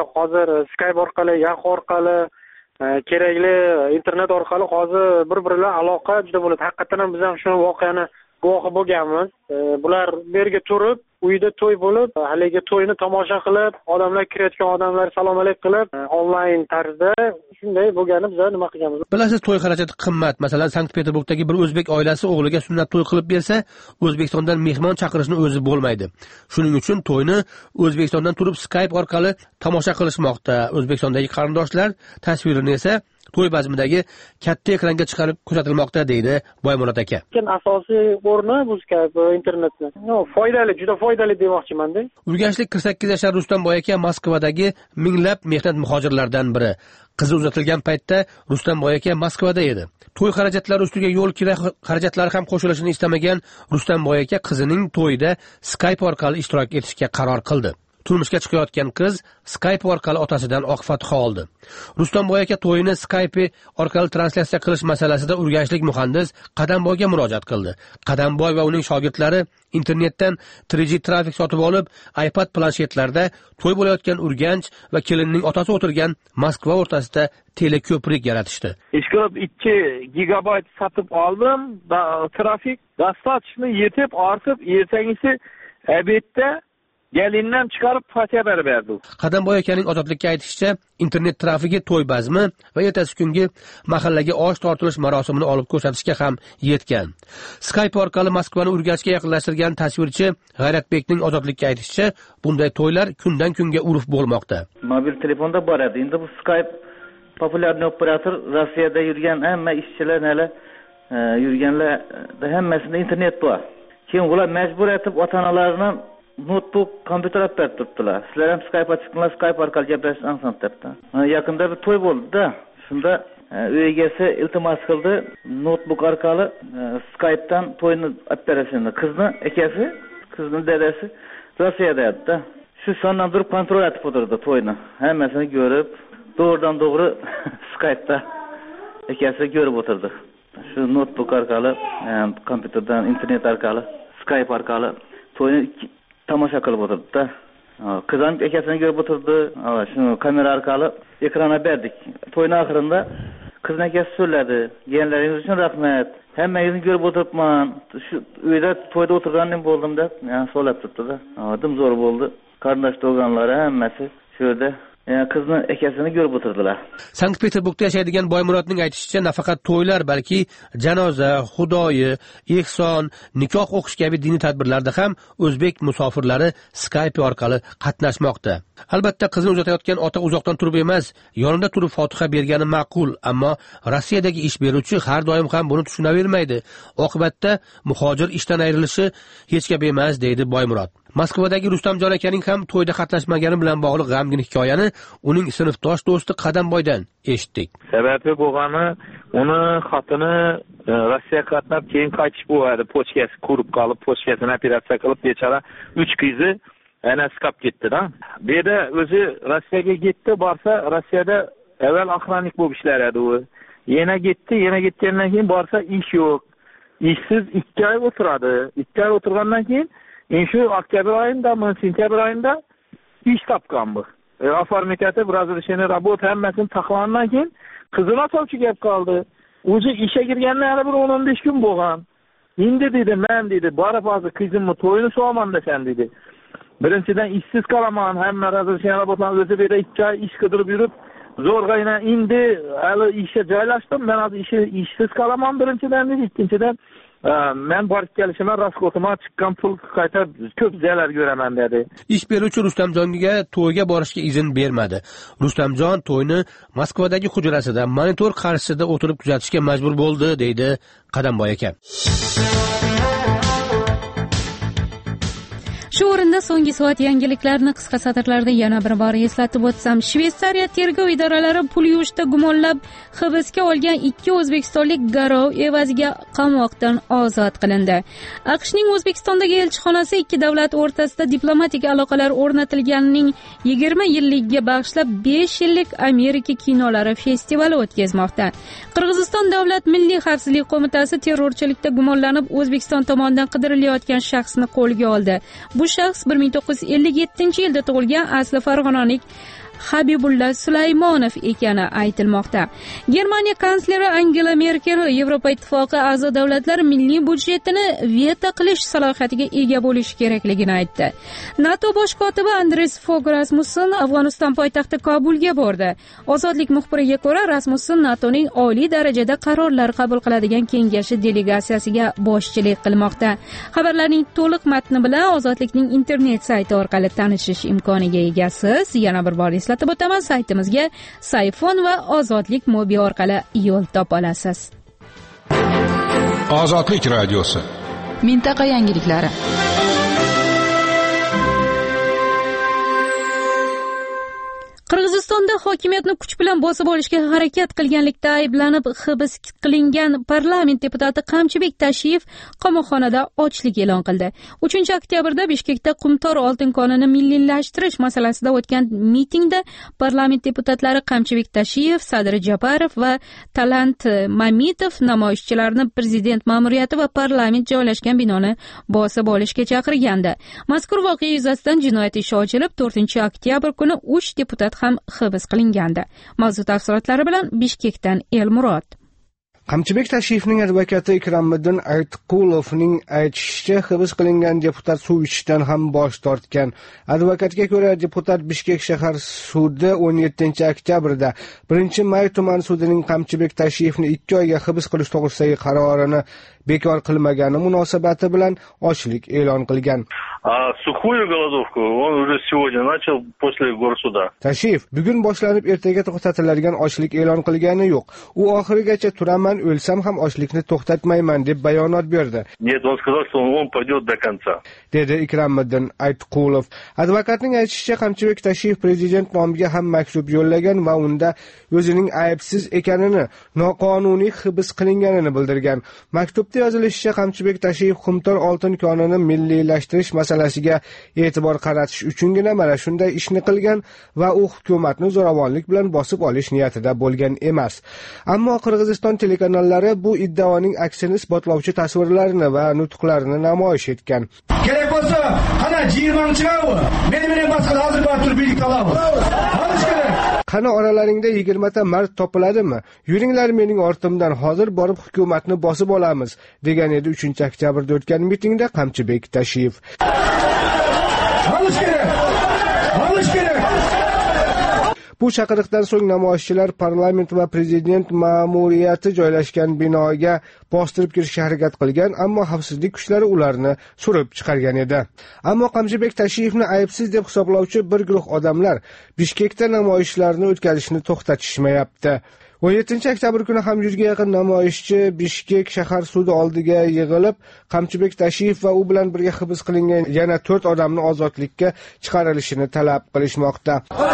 orqali, Yahoo orqali kerakli internet orqali hozir bir-biriga aloqa juda bo'ladi. Haqiqatan ham biz ham shu voqeani guvohi bo'lganmiz. Bular bu yerga turib, uyda to'y bo'lib, haligi to'yni tomosha qilib, odamlar kirayotgan odamlar salom alaykum qilib, onlayn tarzda shunday bo'lgani biz nima qilganmiz? Bilasiz, to'y xarajati qimmat. Masalan, Sankt-Peterburgdagi bir o'zbek oilasi o'g'liga sunnat to'y qilib bersa, O'zbekistondan mehmon chaqirishni o'zi bo'lmaydi. Shuning uchun to'yni O'zbekistondan turib Skype orqali tomosha qilishmoqda. O'zbekistondagi qarindoshlar tasvirini esa to'y bazmidagi katta ekranga chiqarib ko'rsatilmoqda deydi Boymurat aka. Asosiy o'rni bu Skype internetni. Foydali, juda foydali demoqchiman-da. Urganchlik 48 yoshli Rustamboy aka Moskvadagi minglab mehnat muhojirlaridan biri. Qizi uzatilgan paytda Rustamboy aka Moskvada edi. To'y xarajatlari ustiga yo'l kira xarajatlari ham qo'shilishini istamagan Rustamboy aka qizining to'yida Skype orqali ishtirok etishga qaror qildi. Turmushga chiqayotgan qiz Skype orqali otasidan oq fotiha oldi. Rustamboy aka to'yini Skype orqali translyatsiya qilish masalasida urganchlik muhandis Qadamboyga murojaat qildi. Qadamboy va uning shogirdlari internetdan 3G trafik sotib olib, iPad planshetlarda to'y bo'layotgan Urganch va kelinning otasi o'tirgan Moskva o'rtasida teleko'prik yaratishdi. Ishko'p 2 gigabayt sotib oldim. Trafik dostatочно yetib, ortib, ertangisi obedda Gelindan chiqarib fatiha berdi. Qadamboy akaning ozodlikka aytishicha, internet trafigi to'y bazmi va ertasi kungi mahallaga osh tortilish marosimini olib ko'rsatishga ham yetgan. Skype orqali Moskvani Urganchga yaqinlashtirgan tasvirchi G'ayratbekning ozodlikka aytishicha, bunday to'ylar kundan kunga urf bo'lmoqda. Mobil telefonda bor edi. Endi bu Skype populyarniy operator Rossiyada yurgan hamma ishchilar hali yurganlar hammasida internet bor. Keyin ular majbur etib ota-onalarini notebook, kompyuter olib berib turibdilar. Sizlar ham Skype ochinglar, Skype orqali gaplashishni ansam debdi. Yaqinda bir to'y bo'ldi-da. Shunda uy egasi iltimos qildi, notebook orqali Skype'dan to'yni olib berishini. Qizni akasi, qizning dadasi Rossiyada edi-da. Shu sondan turib kontrol etib o'tirdi to'yni. Hammasini ko'rib, to'g'ridan-to'g'ri Skype'da akasi ko'rib o'tirdi. Shu notebook orqali, kompyuterdan, internet orqali, Skype orqali to'yni tomosha qilib o'tirdi-da. Qiz ham akasini ko'rib o'tirdi. Shuni kamera orqali ekranga berdik. To'yning oxirida qizning akasi so'zladi: "Genlaringiz uchun rahmat. Hammangizni ko'rib o'tiribman. Shu uyda to'yda o'tirganim bo'ldim" deb, so'lab turibdi-da. Dim zo'r bo'ldi. Qarindosh to'g'anlari hammasi shu yerda qizni akasini ko'rib o'tirdilar. Sankt-Peterburgda yashaydigan Boymuratning aytishicha, nafaqat to'ylar, balki janoza, xudoyi, ehson, nikoh o'qish kabi diniy tadbirlarda ham o'zbek musofirlari Skype orqali qatnashmoqda. Albatta qizni uzatayotgan ota uzoqdan turib emas, yonida turib fotiha bergani ma'qul, ammo Rossiyadagi ish beruvchi har doim ham buni tushunavermaydi. Oqibatda muhojir ishdan ayrilishi hech gap emas, deydi Boymurod. Moskvadagi Rustamjon akaning ham to'yda qatnashmagani bilan bog'liq g'amgin hikoyani uning sinfdosh do'sti Qadamboydan eshitdik. Sababi bo'lgani, uni xotini Rossiyaga qatnab keyin qaytish bo'ladi, pochkasi qurib qolib, pochkasini operatsiya qilib, bechora 3 qizi anasi qolib ketdi-da. Bu yerda o'zi Rossiyaga ketdi, borsa Rossiyada avval охранник bo'lib ishlar edi u. Yana ketgandan keyin borsa ish yo'q. Ishsiz 2 oy o'tiradi. 2 oy o'tirgandan keyin shu oktyabr oyida, sentyabr oyida ish topgan bu. Оформить etib, разрешение работы hammasini taqlandan keyin qizini sovchi gap qoldi. O'zi ishga kirgandan yana bir 10-15 kun bo'lgan. Endi dedi, men dedi, borib hozir qizimni to'yini so'raman desam dedi. Birinchidan ishsiz qolaman, hamma razрешение работаlarni o'zi berib 2 oy ish qidirib yurib, zo'rg'ayna endi hali ishga joylashdim. Men hozir ishsiz qolaman birinchidan dedi, ikkinchidan men borib kelishim, raskotima chiqqan pul qayta ko'p zarar ko'raman dedi. Ish beruvchi Rustamjonga to'yga borishga izn bermadi. Rustamjon to'yni Moskvadagi hujrasida monitor qarshisida o'tirib kuzatishga majbur bo'ldi, deydi Qadamboy aka. Shu o'rinda so'nggi soat yangiliklarini qisqa satrlarda yana bir bor eslatib o'tsam, Shveysariya tergov idoralari pul yuvishda gumonlab hibsga olgan 2 o'zbekistonlik garov evaziga qamoqdan ozod qilindi. AQShning O'zbekistondagi elchixonasi 2 davlat o'rtasida diplomatik aloqalar o'rnatilganining 20 yilligiga bag'ishlab 5 yillik Amerika kinolari festivali o'tkazmoqda. Qirg'iziston Davlat Milliy xavfsizlik qo'mitasi terrorchilikda gumonlanib O'zbekiston tomonidan qidirilayotgan shaxsni qo'lga oldi. Bu shaxs 1957-yilda tug'ilgan asli farg'onalik Habibulla Sulaymonov ekani aytilmoqda. Germaniya kansleri Angela Merkel Yevropa ittifoqi a'zo davlatlar milliy budjetini veto qilish salohiyatiga ega bo'lishi kerakligini aytdi. NATO bosh kotibi Andres Fogh Rasmussen Afg'oniston poytaxti Kobulga bordi. Ozodlik muxbiriga ko'ra, Rasmussen NATOning oliy darajada qarorlar qabul qiladigan kengashi delegatsiyasiga boshchilik qilmoqda. Xabarlarning to'liq matni bilan Ozodlikning internet sayti orqali tanishish imkoniga egasiz. Yana bir bor eslatib o'taman, saytimizga Sayfon va Ozodlik mobi orqali yo'l topa olasiz. Ozodlik radiosi. Mintaqa yangiliklari. Qirg'izistonda hokimiyatni kuch bilan bosib olishga harakat qilganlikda ayblanib hibs qilingan parlament deputati Qamchibek Tashiyev qamoqxonada ochlik e'lon qildi. 3-oktyabrda Bishkekda Qumtor oltin konini milliylashtirish masalasida o'tgan mitingda parlament deputatlari Qamchibek Tashiyev, Sadr Japarov va Talant Mamitov namoyishchilarni prezident ma'muriyati va parlament joylashgan binoni bosib olishga chaqirgandi. Mazkur voqea yuzasidan jinoyat ishi ochilib, 4-oktyabr kuni 3 deputat ham hibs qilingandi. Mavzu tafsilotlari bilan Bishkekdan Elmurod. Qamchibek Tashiyevning advokati Ikromiddin Aytqulovning aytishicha, hibs qilingan deputat suv ichishdan ham bosh tortgan. Advokatga ko'ra, deputat Bishkek shahar sudi 17-oktyabrda 1-may tuman sudining Qamchibek Tashiyevni 2 oyga hibs qilish to'g'risidagi qarorini bekor qilmagani munosabati bilan ochlik e'lon qilgan. Сухую голодовку он уже сегодня начал после горсуда. Tashiyev bugun boshlanib ertaga to'xtatiladigan ochlik e'lon qilgani yo'q. U oxirigacha turaman, o'lsam ham ochlikni to'xtatmayman deb bayonot berdi. Нет, он сказал, что он пойдет до конца. Dedi Ikromiddin Aytqulov. Advokatning aytishicha, Qamchibek Tashiyev prezident nomiga ham maktub yo'llagan va unda o'zining aybsiz ekanini, noqonuniy hibs qilinganini bildirgan. Maktubda yozilishicha, Qamchibek Tashiyev Qumtor oltin konini milliylashtirish masalasiga e'tibor qaratish uchungina mana shunday ishni qilgan va u hukumatni zo'ravonlik bilan bosib olish niyatida bo'lgan emas. Ammo Qirg'iziston telekanallari bu iddaoning aksini isbotlovchi tasvirlarini va nutqlarini namoyish etgan. Kerak bo'lsa, qana 20-chigavi. Meni boshqa hozir borib turib birlik qilamiz. Olish kerak. Qani oralaringda 20 ta mard topiladimi? Yuringlar mening ortimdan, hozir borib hukumatni bosib olamiz, degan edi 3-oktyabrda o'tgan mitingda Qamchibek Tashiyev. Olish kerak. Olish kerak. Bu chaqiriqdan so'ng namoyishchilar parlament va prezident ma'muriyati joylashgan binoga bostirib kirishga harakat qilgan, ammo xavfsizlik kuchlari ularni surib chiqargan edi. Ammo Qamchibek Tashiyevni aybsiz deb hisoblovchi bir guruh odamlar Bishkekda namoyishlarni o'tkazishni to'xtatishmayapti. 17 oktyabr kuni ham 100 ga yaqin namoyishchi Bishkek shahar sudi oldiga yig'ilib, Qamchibek Tashiyev va u bilan birga hibs qilingan yana 4 odamni ozodlikka chiqarilishini talab qilishmoqda.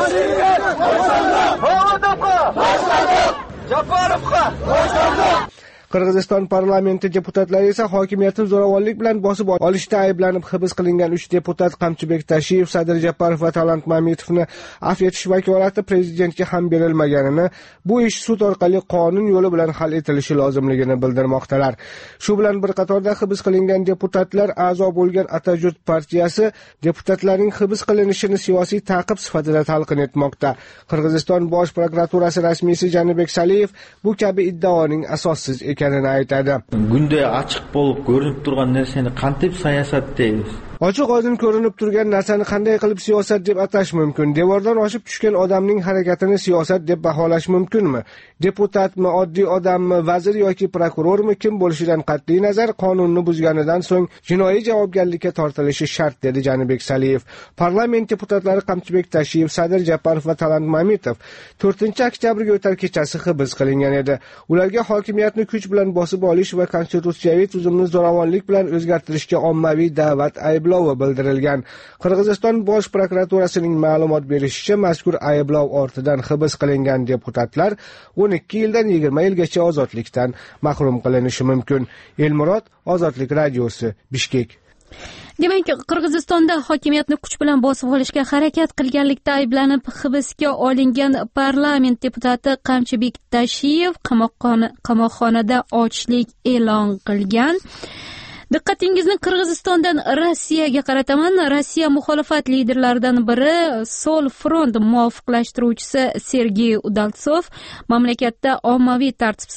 Qirg'iziston parlamenti deputatlari esa hokimiyatni zo'ravonlik bilan bosib olishda ayblanib hibs qilingan 3 deputat Qamchibek Tashiyev, Sadir Japarov va Talant Mamitovni afv etish vakolati prezidentga ham berilmaganini, bu ish sud orqali qonun yo'li bilan hal etilishi lozimligini bildirmoqdalar. Shu bilan bir qatorda hibs qilingan deputatlar a'zo bo'lgan Atajut partiyasi deputatlarning hibs qilinishini siyosiy ta'qib sifatida talqin etmoqda. Qirg'iziston bosh prokuraturasi rasmiysi Janibek Saliyev bu kabi iddaoning asossiz ekanini aytadi. Gunda ochiq bo'lib ko'rinib turgan narsani qanday siyosat deymiz? Ochiq oydin ko'rinib turgan narsani qanday qilib siyosat deb atash mumkin? Devordan oshib tushgan odamning harakatini siyosat deb baholash mumkinmi? Deputatmi, oddiy odammi, vazir yoki prokurormi kim bo'lishidan qat'iy nazar qonunni buzganidan so'ng jinoiy javobgarlikka tortilishi shart, dedi Janibek Saliyev. Parlament deputatlari Qamchibek Tashiyev, Sadir Japarov va Talant Mamitov 4-oktyabrga o'tar kechasi hibs qilingan edi. Ularga hokimiyatni kuch bilan bosib olish va konstitutsiyaviy tuzumni zo'ravonlik bilan o'zgartirishga ommaviy da'vat ayblovi bildirilgan. Qirg'iziston bosh prokuraturasining ma'lumot berishicha, mazkur ayblov ortidan hibs qilingan deputatlar 12 yildan 20 yilgacha ozodlikdan mahrum qilinishi mumkin. Elmurod, Ozodlik radiosi, Bishkek. Demak, Qirg'izistonda hokimiyatni kuch bilan bosib olishga harakat qilganlikda ayblanib hibsga olingan parlament deputati Qamchibek Tashiyev qamoqxonada ochlik e'lon qilgan. Diqqatingizni Qirg'izistondan Rossiyaga qarataman. Rossiya muxolifat liderlaridan biri Sol front muvofiqlashtiruvchisi Sergey Udaltsov mamlakatda ommaviy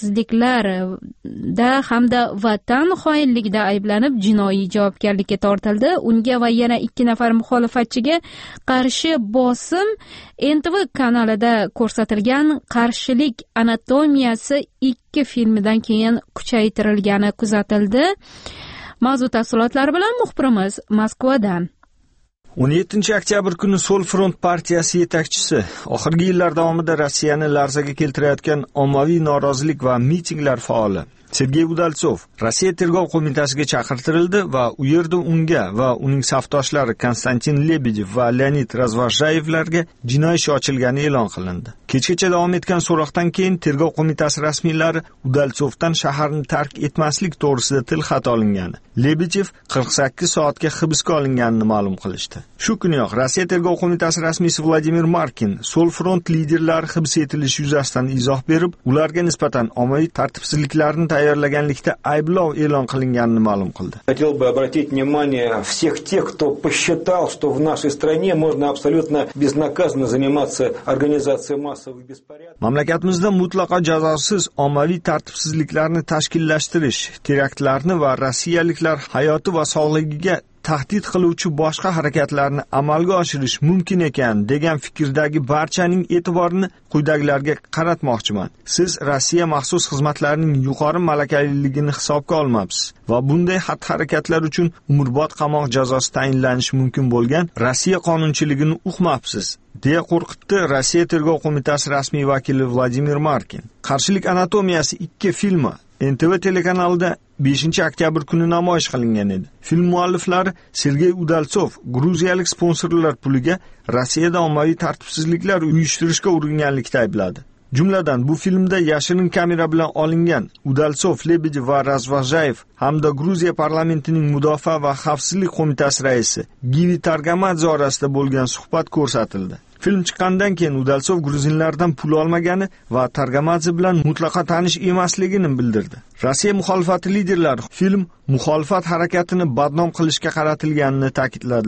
tartibsizliklarda hamda vatan xoinligida ayblanib jinoiy javobgarlikka tortildi. Unga va yana 2 nafar muxolifatchiga qarshi bosim NTV kanalida ko'rsatilgan Qarshilik anatomiyasi 2 filmidan keyin kuchaytirilgani kuzatildi. Mavzu tafsilotlari bilan muxbirimiz Moskvadan. 17 oktyabr kuni Sol front partiyasi yetakchisi oxirgi yillar davomida Rossiyani larzaga keltirayotgan ommaviy norozilik va mitinglar faoli Sergey Udaltsov Rossiya tergov qo'mitasiga chaqirtirildi va u yerda unga va uning safdoshlari Konstantin Lebedev va Leonid Razvojayevlarga jinoiy ish ochilgani e'lon qilindi. Kechgacha davom etgan so'roqdan keyin tergov qo'mitasi rasmiylari Udaltsovdan shaharni tark etmaslik to'g'risida tilxat olingani, Lebedev 48 soatga hibsga olinganini ma'lum qilishdi. Shu kuniyoq Rossiya tergov qo'mitasi rasmiysi Vladimir Markin Sol front liderlari hibs etilishi yuzasidan izoh berib, ularga nisbatan ommaviy tartibsizliklarni tayyorlaganlikda ayblov e'lon qilinganini ma'lum qildi. Хотел бы обратить внимание всех тех, кто посчитал, что в нашей стране можно абсолютно безнаказанно заниматься организацией массовых беспорядков. Mamlakatimizda mutlaqo jazosiz ommaviy tartibsizliklarni tashkillashtirish, teraktlarni va rossiyaliklar hayoti va sog'ligiga tahdid qiluvchi boshqa harakatlarni amalga oshirish mumkin ekan degan fikrdagi barchaning e'tiborini quyidagilarga qaratmoqchiman. Siz Rossiya maxsus xizmatlarining yuqori malakaliligini hisobga olmabsiz va bunday xatti-harakatlar uchun umrbod qamoq jazosi tayinlanishi mumkin bo'lgan Rossiya qonunchiligini uqmabsiz, deya qo'rqitdi Rossiya tergov qo'mitasi rasmiy vakili Vladimir Markin. Qarshilik anatomiyasi 2 filmi NTV telekanalida 5-oktyabr kuni namoyish qilingan edi. Film mualliflari Sergey Udaltsov gruziyalik sponsorlar puliga Rossiyada ommaviy tartibsizliklar uyushtirishga uringanlikda aybladi. Jumladan bu filmda yashirin kamera bilan olingan Udaltsov, Lebedev va Razvojayev hamda Gruziya parlamentining mudofaa va xavfsizlik qo'mitasi raisi Givi Targamadze orasida bo'lgan suhbat ko'rsatildi. Film chiqqandan keyin Udaltsov gruzinlardan pul olmagani va Targamadze bilan mutlaqo tanish emasligini bildirdi. Rossiya muxolifati liderlari film muxolifat harakatini badnom qilishga qaratilganini ta'kidladilar.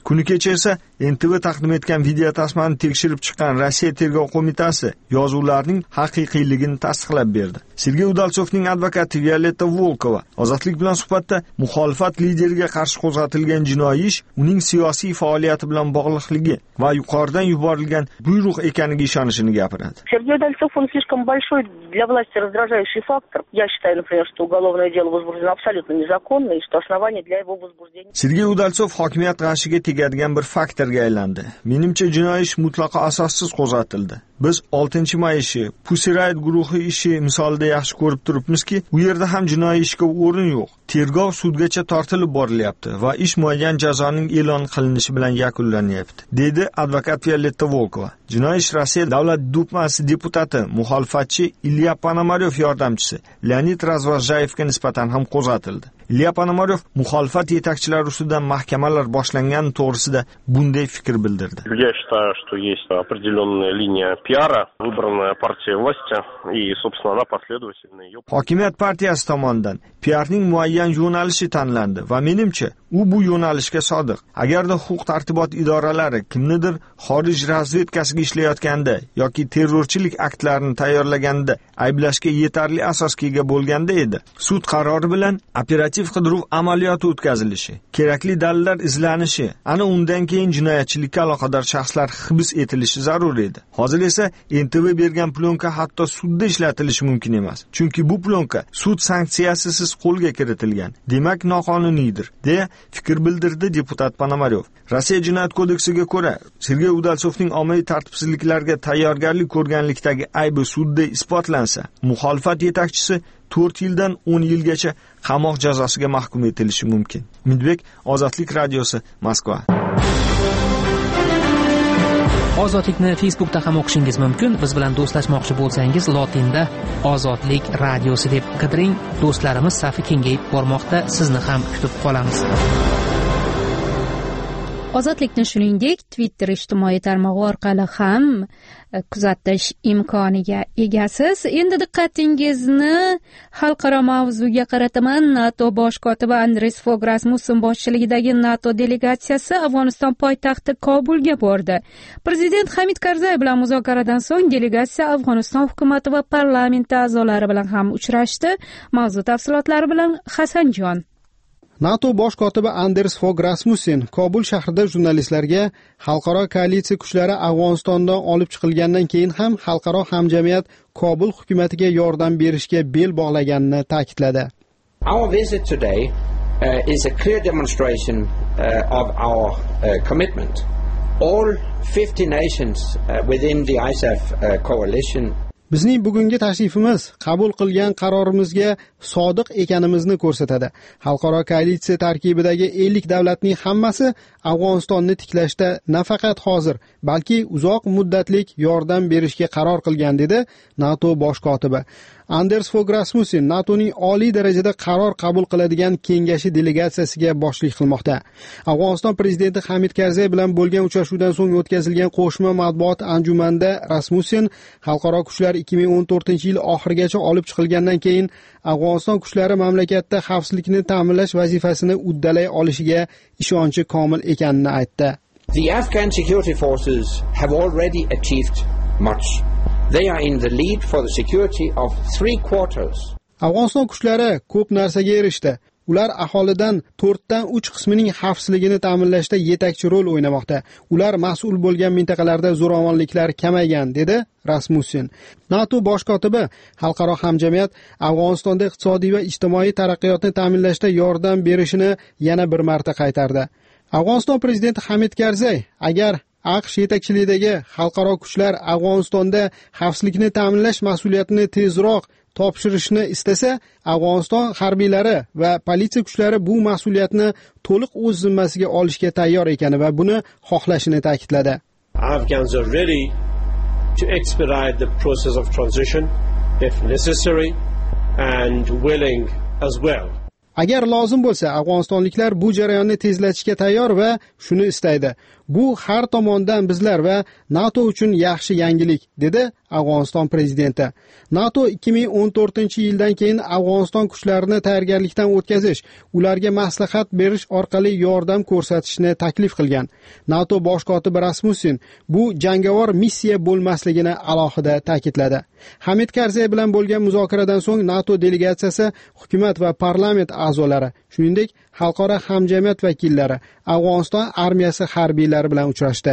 Kuni kecha esa NTV taqdim etgan video tasmani tekshirib chiqqan Rossiya tergov qo'mitasi yozuvlarning haqiqiyligini tasdiqlab berdi. Sergey Udaltsovning advokati Violetta Volkova Ozodlik bilan suhbatda muxolifat lideriga qarshi qo'zg'atilgan jinoiy ish uning siyosiy faoliyati bilan bog'liqligi va yuqoridan yuborilgan buyruq ekaniga ishonishini gapiradi. Сергей Удальцов, он слишком большой для власти раздражающий фактор. Я считаю, например, что уголовное дело возбуждено абсолютно незаконно и что основания для его возбуждения... Sergey Udaltsov hokimiyat g'ashiga tegadigan bir faktorga aylandi. Menimcha jinoiy ish mutlaqo asossiz qo'zg'atildi. Biz 6-may ishi, Pussy Riot guruhi ishi misolida yaxshi ko'rib turibmizki, u yerda ham jinoiy ishga o'rin yo'q. Tergov sudgacha tortilib borilyapti va ish muayyan jazoning e'lon qilinishi bilan yakunlanyapti, dedi advokat Violetta Volkova. Jinoiy ish Rossiya Davlat Dumasi deputati, muxolifatchi Ilya Ponomaryov yordamchisi Leonid Razvojayevga nisbatan ham qo'zg'atildi. Ilya Ponomaryov muxolifat yetakchilari ustidan mahkamalar boshlangani to'g'risida bunday fikr bildirdi. Я считаю, что есть определенная линия пиара, выбранная партией власти, и, собственно, она последовательно ее... Hokimiyat partiyasi tomonidan PRning muayyan yo'nalishi tanlandi va menimcha u bu yo'nalishga sodiq. Agarda huquq-tartibot idoralari kimnidir xorij razvedkasiga ishlayotganda yoki terrorchilik aktlarini tayyorlaganda ayblashga yetarli asosga ega bo'lganda edi, sud qarori bilan operativ qidiruv amaliyoti o'tkazilishi, kerakli dalillar izlanishi, ana undan keyin jinoyatchilikka aloqador shaxslar hibs etilishi zarur edi. Hozir esa NTV bergan plyonka hatto sudda ishlatilishi mumkin emas. Chunki bu plyonka sud sanksiyasisiz qo'lga kiritilgan. Demak, noqonuniydir, deya fikr bildirdi deputat Ponomaryov. Rossiya jinoyat kodeksiga ko'ra, Sergey Udaltsovning ommaviy tartibsizliklarga tayyorgarlik ko'rganlikdagi aybi sudda isbotlansa, muxolifat yetakchisi 4 yildan 10 yilgacha qamoq jazosiga mahkum etilishi mumkin. Umidbek, Ozodlik radiosi, Moskva. Ozodlikni Facebookda ham o'qishingiz mumkin. Biz bilan do'stlashmoqchi bo'lsangiz, lotinda Ozodlik radiosi deb qidiring. Do'stlarimiz safi kengayib bormoqda. Sizni ham kutib qolamiz. Ozodlikni shuningdek Twitter ijtimoiy tarmog'i orqali ham kuzatish imkoniga egasiz. Endi diqqatingizni xalqaro mavzuga qarataman. NATO bosh kotibi Anders Fogh Rasmussen boshchiligidagi NATO delegatsiyasi Afg'oniston poytaxti Kobulga bordi. Prezident Hamid Karzay bilan muzokaradan so'ng delegatsiya Afg'oniston hukumati va parlamenti a'zolari bilan ham uchrashdi. Mavzu tafsilotlari bilan Hasanjon. NATO bosh kotibi Anders Fogh Rasmussen Kobul shahrida jurnalistlarga xalqaro koalitsiya kuchlari Afg'onistondan olib chiqilgandan keyin ham xalqaro hamjamiyat Kobul hukumatiga yordam berishga bel bog'laganini ta'kidladi. Our visit today is a clear demonstration of our commitment. All 50 nations within the ISAF coalition Bizning bugungi tashrifimiz qabul qilgan qarorimizga sodiq ekanimizni ko'rsatadi. Xalqaro koalitsiya tarkibidagi 50 davlatning hammasi Afg'onistonni tiklashda nafaqat hozir, balki uzoq muddatlik yordam berishga qaror qilgan, dedi NATO bosh kotibi. Anders Fogh Rasmussen NATOning oliy darajada qaror qabul qiladigan kengashi delegatsiyasiga boshchilik qilmoqda. Afg'oniston prezidenti Hamid Karzay bilan bo'lgan uchrashuvdan so'ng o'tkazilgan qo'shma matbuot anjumanida Rasmussen xalqaro kuchlar 2014-yil oxirigacha olib chiqilgandan keyin Afg'oniston kuchlari mamlakatda xavfsizlikni ta'minlash vazifasini uddalay olishiga ishonchi komil ekanini aytdi. The Afghan security forces have already achieved much. They are in the lead for the security of 3/4. Afg'oniston kuchlari ko'p narsaga erishdi. Ular aholidan 4/3 qismining xavfsizligini ta'minlashda yetakchi rol o'ynamoqda. Ular mas'ul bo'lgan mintaqalarda zo'ravonliklar kamaygan, dedi Rasmussen. NATO bosh kotibi xalqaro hamjamiyat Afg'onistonda iqtisodiy va ijtimoiy taraqqiyotni ta'minlashda yordam berishini yana bir marta qaytardi. Afg'oniston prezidenti Hamid Karzay agar AQSh yetakchiligidagi xalqaro kuchlar Afg'onistonda xavfsizlikni ta'minlash mas'uliyatini tezroq topshirishni istasa, Afg'oniston harbiylari va politsiya kuchlari bu mas'uliyatni to'liq o'z zimmasiga olishga tayyor ekani va buni xohlashini ta'kidladi. Afghans are ready to expedite the process of transition if necessary and willing as well. Agar lozim bo'lsa, afg'onistonliklar bu jarayonni tezlatishga tayyor va shuni istaydi. Bu har tomondan bizlar va NATO uchun yaxshi yangilik, dedi Afg'oniston prezidenti. NATO 2014-yildan keyin Afg'oniston kuchlarini tayyorgarlikdan o'tkazish, ularga maslahat berish orqali yordam ko'rsatishni taklif qilgan. NATO bosh kotibi Rasmussen bu jangovar missiya bo'lmasligini alohida ta'kidladi. Hamid Karzay bilan bo'lgan muzokaradan so'ng NATO delegatsiyasi hukumat va parlament a'zolari, shuningdek xalqaro hamjamiyat vakillari Afg'oniston armiyasi harbiylari bilan uchrashdi.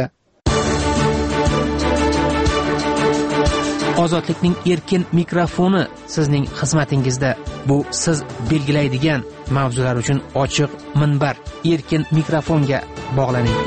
Ozodlikning erkin mikrofoni sizning xizmatingizda. Bu siz belgilaydigan mavzular uchun ochiq minbar. Erkin mikrofonga bog'laning.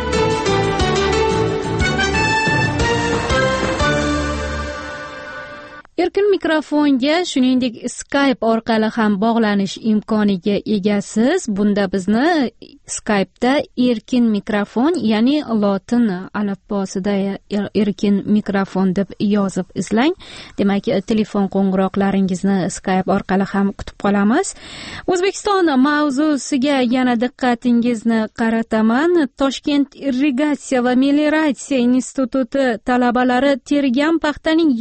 Erkin mikrofonga, shuningdek Skype orqali ham bog'lanish imkoniga egasiz. Bunda bizni Skype'da erkin mikrofon, ya'ni lotin alifbosida erkin mikrofon deb yozib izlang. Demak, telefon qo'ng'iroqlaringizni Skype orqali ham kutib qolamiz. O'zbekiston mavzusiga yana diqqatingizni qarataman. Toshkent irrigatsiya va melioratsiya instituti talabalari tergan paxtaning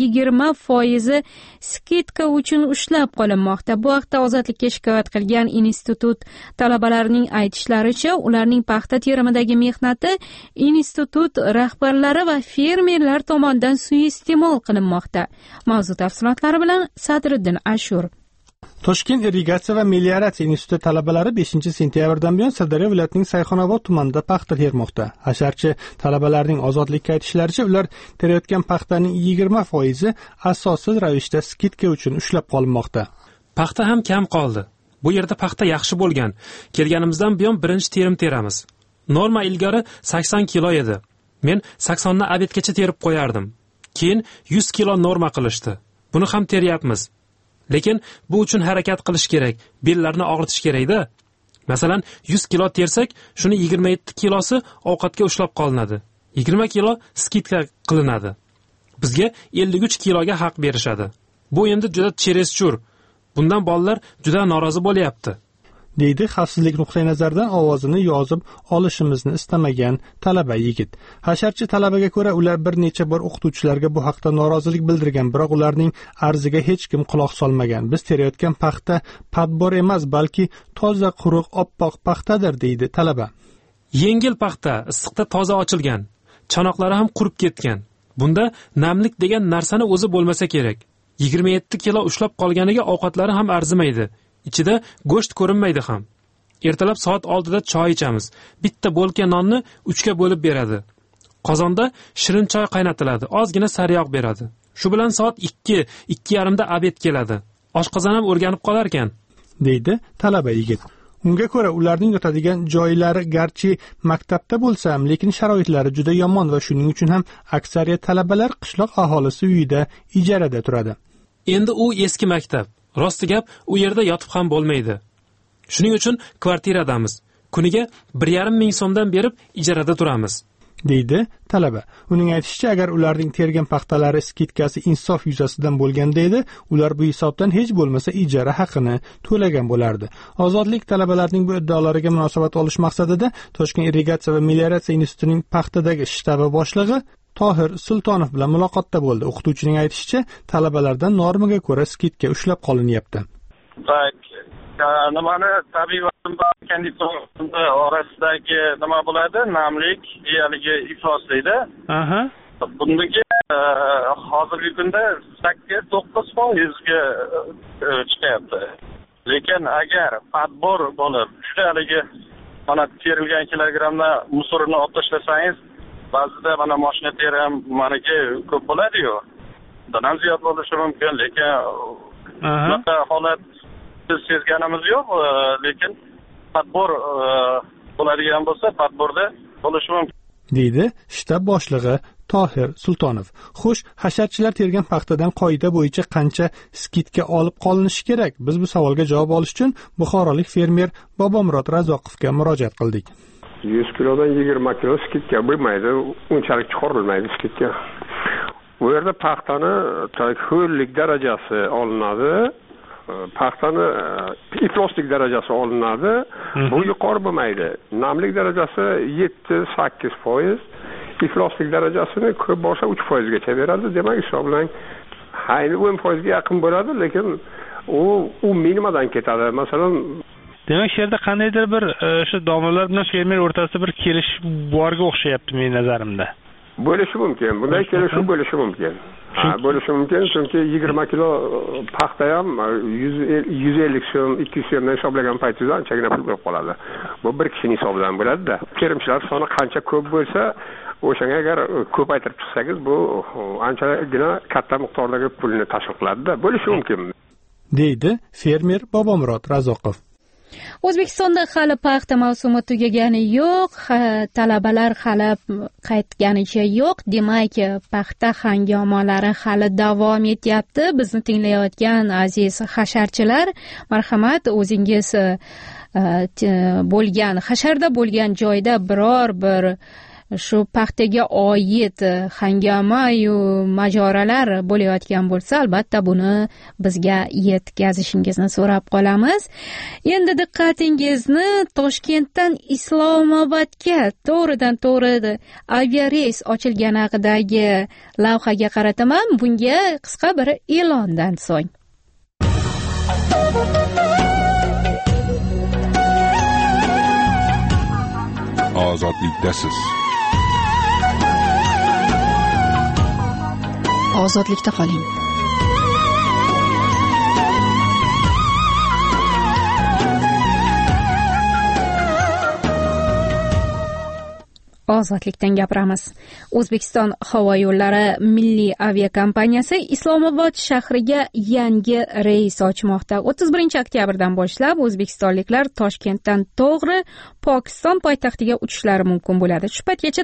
20% skitka uchun ushlab qolinmoqda. Bu haqda Ozodlikka shikoyat qilgan institut talabalarining aytishlaricha, ularning paxta terimidagi mehnati institut rahbarlari va fermerlar tomonidan suiiste'mol qilinmoqda. Mavzu tafsilotlari bilan Sadriddin Ashur. Toshkent irrigatsiya va melioratsiya instituti talabalari 5-sentyabrdan buyon Sirdaryo viloyatining Sayxonobod tumanida paxta termoqda. Hasharchi talabalarning Ozodlikka aytishlaricha, ular terayotgan paxtaning 20% asossiz ravishda skitka uchun ushlab qolinmoqda. Paxta ham kam qoldi. Bu yerda paxta yaxshi bo'lgan. Kelganimizdan buyon birinchi terim teramiz. Norma ilgari 80 kilo edi. Men 80 ni abetgacha terib qo'yardim. Keyin 100 kilo norma qilishdi. Buni ham teryapmiz. Lekin bu uchun harakat qilish kerak, bellarni og'ritish kerak-da. Masalan, 100 kilo tersak, shuni 27 kilosi ovqatga ushlab qolinadi. 20 kilo skitka qilinadi. Bizga 53 kiloga haq berishadi. Bu endi juda chereschur. Bundan bolalar juda norozi bo'lyapti. deydi xavfsizlik nuqtai nazaridan ovozini yozib olishimizni istamagan talaba yigit. Hasharchi talabaga ko'ra, ular bir necha bor o'qituvchilarga bu haqda norozilik bildirgan, biroq ularning arziga hech kim quloq solmagan. Biz terayotgan paxta padbor emas, balki toza, quruq, oppoq paxtadir, deydi talaba. Yengil paxta, issiqda toza ochilgan, chanoqlari ham qurib ketgan. Bunda namlik degan narsani o'zi bo'lmasa kerak. 27 kilo ushlab qolganiga ovqatlari ham arzimaydi. Ichida go'sht ko'rinmaydi ham. Ertalab soat 6da choy ichamiz. Bitta bo'lka nonni 3ga bo'lib beradi. Qozonda shirin choy qaynatiladi, ozgina sariyog' beradi. Shu bilan soat 2:30da obed keladi. Oshqozon ham o'rganib qolar ekan, deydi talaba yigit. Unga ko'ra, ularning yotadigan joylari garchi maktabda bo'lsa ham, lekin sharoitlari juda yomon va shuning uchun ham aksariyat talabalar qishloq aholisi uyida ijarada turadi. Endi u eski maktab. Rosti gap, u yerda yotib ham bo'lmaydi. Shuning uchun kvartiradamiz. Kuniga 1,5 ming so'mdan berib ijarada turamiz, deydi talaba. Uning aytishicha, agar ularning tergan paxtalari skitkasi insof yuzasidan bo'lganda edi, ular bu hisobdan hech bo'lmasa ijara haqini to'lagan bo'lardi. Ozodlik talabalarning bu iddaolariga munosabat olish maqsadida Toshkent irrigatsiya va melioratsiya institutining paxtadagi shtabi boshlig'i Tohir Sultonov bilan muloqotda bo'ldi. O'qituvchining aytishicha, talabalardan normaga ko'ra skitka ushlab qolinyapti. Nimani tabiiy va konditsion orasidagi nima bo'ladi? Namlik deyaligi ifloslaydi. Bundagi hozirgi kunda 8-9% ga chiqyapti. Lekin agar padbor bo'lib, shunaligi mana terilgan kilogrammni musorni olib tashlasangiz, ba'zida mana mashina terim maniga ko'p bo'ladi-yu. Bundan ziyod bo'lishi mumkin, lekin bunaqa holat biz sezganimiz yo'q, lekin padbor bo'ladigan bo'lsa, padborda bo'lishi mumkin, deydi shtab boshlig'i Tohir Sultonov. Xo'sh, hasharchilar tergan paxtadan qoida bo'yicha qancha skitka olib qolinishi kerak? Biz bu savolga javob olish uchun buxorolik fermer Bobomurod Razoqovga murojaat qildik. 100 kilodan 20 kilo skitka bo'lmaydi, unchalik chiqarilmaydi skitka. Bu yerda paxtani ho'llik darajasi olinadi, paxtani ifloslik darajasi olinadi. Bu yuqori bo'lmaydi. Namlik darajasi 7-8%, ifloslik darajasini ko'p bo'lsa 3% gacha beradi. Demak, hisoblang hayli 10% ga yaqin bo'ladi, lekin u minimadan ketadi. Masalan, demak, shu yerda qandaydir bir o'sha domlalar bilan fermer o'rtasida bir kelish borga o'xshayapti mening nazarimda. Bo'lishi mumkin. Bunday kelishuv bo'lishi mumkin. Bo'lishi mumkin, chunki 20 kilo paxta ham 150 so'm, 200 so'mdan hisoblagan paytingizda anchagina pul bo'lib qoladi. Bu bir kishining hisobidan bo'ladi-da. Terimchilar soni qancha ko'p bo'lsa, o'shanga agar ko'paytirib chiqsangiz, bu anchagina katta miqdordagi pulni tashkil qiladi-da. Bo'lishi mumkin, deydi fermer Bobomurod Razoqov. O'zbekistonda hali paxta mavsumi tugagani yo'q, talabalar hali qaytganicha yo'q. Demak, paxta hangomalari hali davom etyapti. Bizni tinglayotgan aziz hasharchilar, marhamat, o'zingiz bo'lgan hasharda bo'lgan joyda biror bir shu paxtaga oid hangama-yu majoralar bo'layotgan bo'lsa, albatta buni bizga yetkazishingizni so'rab qolamiz. Endi diqqatingizni Toshkentdan Islomobodga to'g'ridan to'g'ri aviareys ochilgani haqidagi lavhaga qarataman. Bunga qisqa bir e'londan so'ng. Ozodlikdasiz. Ozodlikda qoling. Ozodlikdan gapiramiz. O'zbekiston havo yo'llari milliy aviakompaniyasi Islomobod shahriga yangi reys ochmoqda. 31 oktyabrdan boshlab o'zbekistonliklar Toshkentdan to'g'ri Pokiston poytaxtiga uchishlari mumkin bo'ladi. Shu paytgacha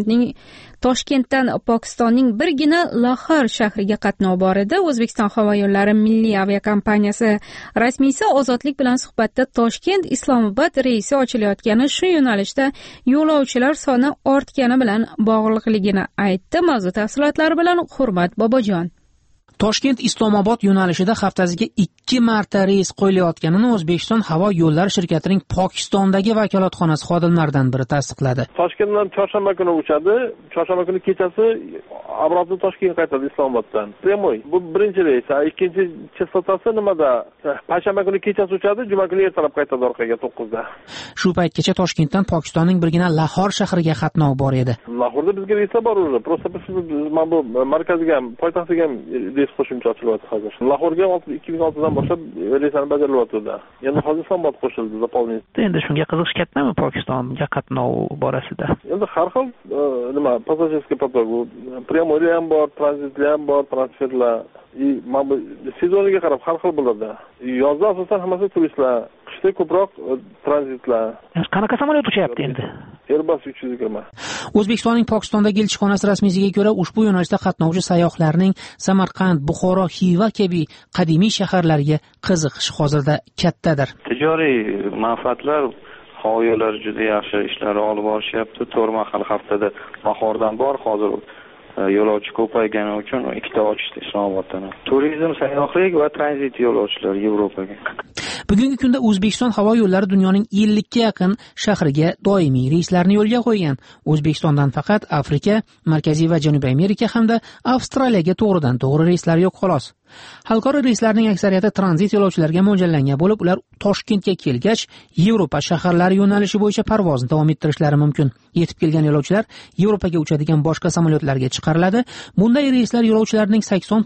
Toshkentdan Pokistonning birgina Lahor shahriga qatnov bor edi. O'zbekiston havo yo'llari milliy aviakompaniyasi rasmiysi ozodlik bilan suhbatda Toshkent Islomobod reysi ochilayotgani, shu yo'nalishda yo'lovchilar soni ortgani bilan bog'liqligini aytdi. Mavzu tafsilotlari bilan Hurmat Bobojon. Toshkent Islomobod yo'nalishida haftasiga 2 marta reys qo'yilayotganini O'zbekiston havo yo'llari shirkatining Pokistondagi vakolatxonasi xodimlaridan biri tasdiqladi. Toshkentdan chorshanba kuni uchadi, chorshanba kuni kechasi obratno Toshkentga qaytadi Islomoboddan. Прямой. Bu birinchi reys. Ikkinchi chastotasi nimada? Payshanba kuni kechasi uchadi, juma kuni ertalab qaytadi orqaga 9 da. Shu paytgacha Toshkentdan Pokistonning birgina Lahor shahriga qatnov bor edi. Lahorda bizga reyslar bor edi. Просто mana bu markazga ham, poytaxtga ham qo'shimcha ochilyapti hozir. Lahorga 2006dan boshlab reyslar bajarilyapti. Endi hozir Islomobod qo'shildi, doполнительно. Endi shunga qiziqish kattami Pokistonga qatnov borasida? Endi har xil nima, passajirskiy поток, прямой ham bor, tranzitlar ham bor, transferlar. Mana bu sezoniga qarab har xil bo'ladi. Yozda asosan hammasi turistlar, qishda ko'proq tranzitlar. Qanaqa samolyot uchayapti endi? Airbus 320. O'zbekistonning Pokistondagi elchixonasi rasmiysiga ko'ra, ushbu yo'nalishda qatnovchi sayyohlarning Samarqand, Buxoro, Xiva kabi qadimiy shaharlarga qiziqish hozirda kattadir. Tijoriy manfaatlar havo yo'llari juda yaxshi ishlar olib borishyapti. 4 mahal haftada bahordan bor, hozir yo'lovchi ko'paygani uchun 2ta ochishdi Islomoboddan. Turizm, sayyohlik va tranzit yo'lovchilar Yevropaga. Bugungi kunda O'zbekiston havo yo'llari dunyoning 50 ga yaqin shahriga doimiy reyslarni yo'lga qo'ygan. O'zbekistondan faqat Afrika, Markaziy va Janubiy Amerika hamda Avstraliyaga to'g'ridan to'g'ri reyslar yo'q xolos. Xalqaro reyslarning aksariyati tranzit yo'lovchilarga mo'ljallangan bo'lib, ular Toshkentga kelgach, Yevropa shaharlari yo'nalishi bo'yicha parvozni davom ettirishlari mumkin. Yetib kelgan yo'lovchilar Yevropaga uchadigan boshqa samolyotlarga chiqariladi. Bunday reyslar yo'lovchilarining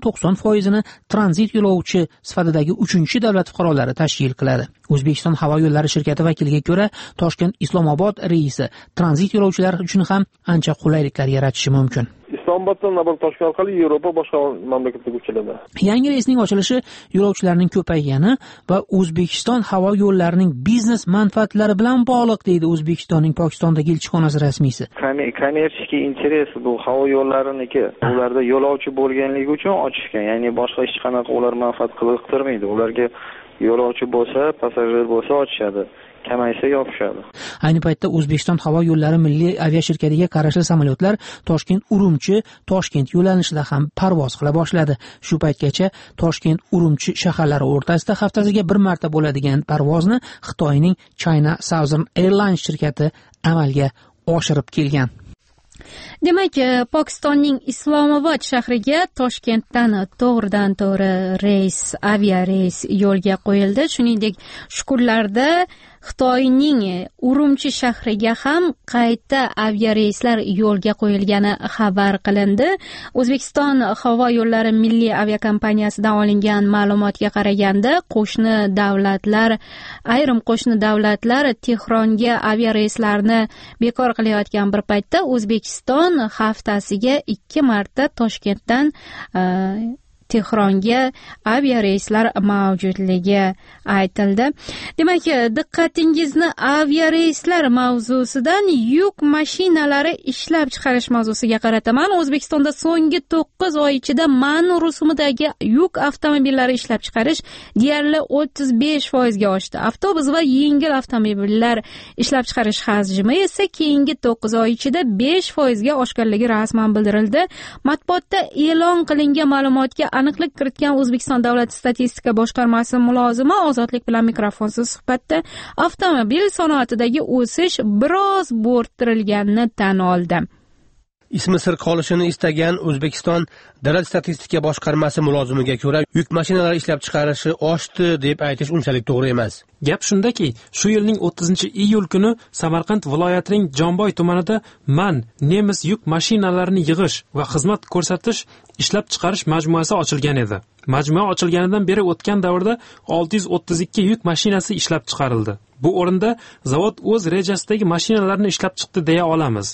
80-90% tranzit yo'lovchi sifatidagi 3-davlat fuqarolari tashkil qiladi. O'zbekiston havo yo'llari shirkati vakiliga ko'ra, Toshkent Islomobod reysi tranzit yo'lovchilar uchun ham ancha qulayliklar yaratishi mumkin. Islomoboddan Toshkent orqali Yevropa boshqa mamlakatlarga uchiladi. Yangi reysning ochilishi yo'lovchilarning ko'paygani va O'zbekiston havo yo'llarining biznes manfaatlari bilan bog'liq, deydi O'zbekistonning Pokistondagi elchixonasi rasmiysi. Kommersiy interes bu havo yo'llariniki. Ularda yo'lovchi bo'lganligi uchun ochishgan. Ya'ni boshqa hech qanaqa ular manfaat qiziqtirmaydi. Ularga yo'lovchi bo'lsa, passajir bo'lsa ochishadi. Kamaysa yopishadi. Ayni paytda O'zbekiston havo yo'llari milliy aviashirkatiga qarashli samolyotlar Toshkent-Urumchi, Toshkent yo'nalishida ham parvoz qila boshladi. Shu paytgacha Toshkent-Urumchi shaharlari o'rtasida haftasiga 1 marta bo'ladigan parvozni Xitoyning China Southern Airlines shirkati amalga oshirib kelgan. Demak, Pokistonning Islomobod shahriga Toshkentdan to'g'ridan-to'g'ri aviareys yo'lga qo'yildi. Shuningdek, shu kunlarda Xitoyning Urumchi shahriga ham qayta aviareyslar yo'lga qo'yilgani xabar qilindi. O'zbekiston havo yo'llari milliy aviakompaniyasidan olingan ma'lumotga qaraganda, ayrim qo'shni davlatlar Tehronga aviareyslarni bekor qilayotgan bir paytda O'zbekiston haftasiga 2 marta Toshkentdan Tehronga aviareyslar mavjudligi aytildi. Demak, diqqatingizni aviareyslar mavzusidan yuk mashinalari ishlab chiqarish mavzusiga qarataman. O'zbekistonda so'nggi 9 oy ichida MAN rusumidagi yuk avtomobillari ishlab chiqarish deyarli 35% ga oshdi. Avtobus va yengil avtomobillar ishlab chiqarish hajmi esa keyingi 9 oy ichida 5% ga oshganligi rasman bildirildi. Matbuotda e'lon qilingan ma'lumotga aniqlik kiritgan O'zbekiston Davlat statistika boshqarmasi mulozimi Ozodlik bilan mikrofonsiz suhbatda avtomobil sanoatidagi o'sish biroz bo'rttirilganini tan oldi. Ismi sir qolishini istagan O'zbekiston Davlat statistika boshqarmasi mulozimiga ko'ra, yuk mashinalari ishlab chiqarishi oshdi deb aytish unchalik to'g'ri emas. Gap shundaki, shu yilning 30-iyul kuni Samarqand viloyatining Jomboy tumanida MAN nemis yuk mashinalarini yig'ish va xizmat ko'rsatish ishlab chiqarish majmuasi ochilgan edi. Majmua ochilganidan beri o'tgan davrda 632 yuk mashinasi ishlab chiqarildi. Bu o'rinda zavod o'z rejasidagi mashinalarni ishlab chiqdi deya olamiz.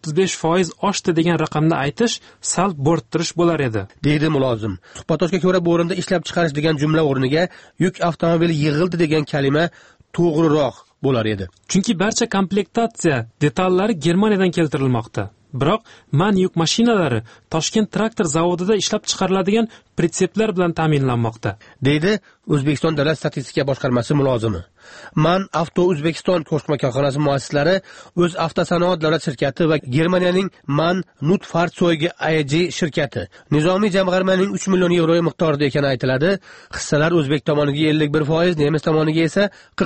35% oshdi degan raqamni aytish sal bo'rttirish bo'lar edi, deydi mulozim. Suhbatdoshga ko'ra, bu o'rinda ishlab chiqarish degan jumla o'rniga yuk avtomobili yig'ildi degan kalima to'g'riroq bo'lar edi. Chunki barcha komplektatsiya detallari Germaniyadan keltirilmoqda. Biroq MAN yuk mashinalari Toshkent traktor zavodida ishlab chiqariladigan pritseplar bilan ta'minlanmoqda, deydi O'zbekiston Davlat statistika boshqarmasi mulozimi. MAN Avto O'zbekiston ko'chma korxonasi muassislari o'z avtosanoat davlat shirkati va Germaniyaning MAN Nutfarzoyge AG shirkati nizomiy jamg'armaning 3 million yevro miqdorida ekani aytiladi. Hissalar o'zbek tomoniga 51%, nemis tomoniga esa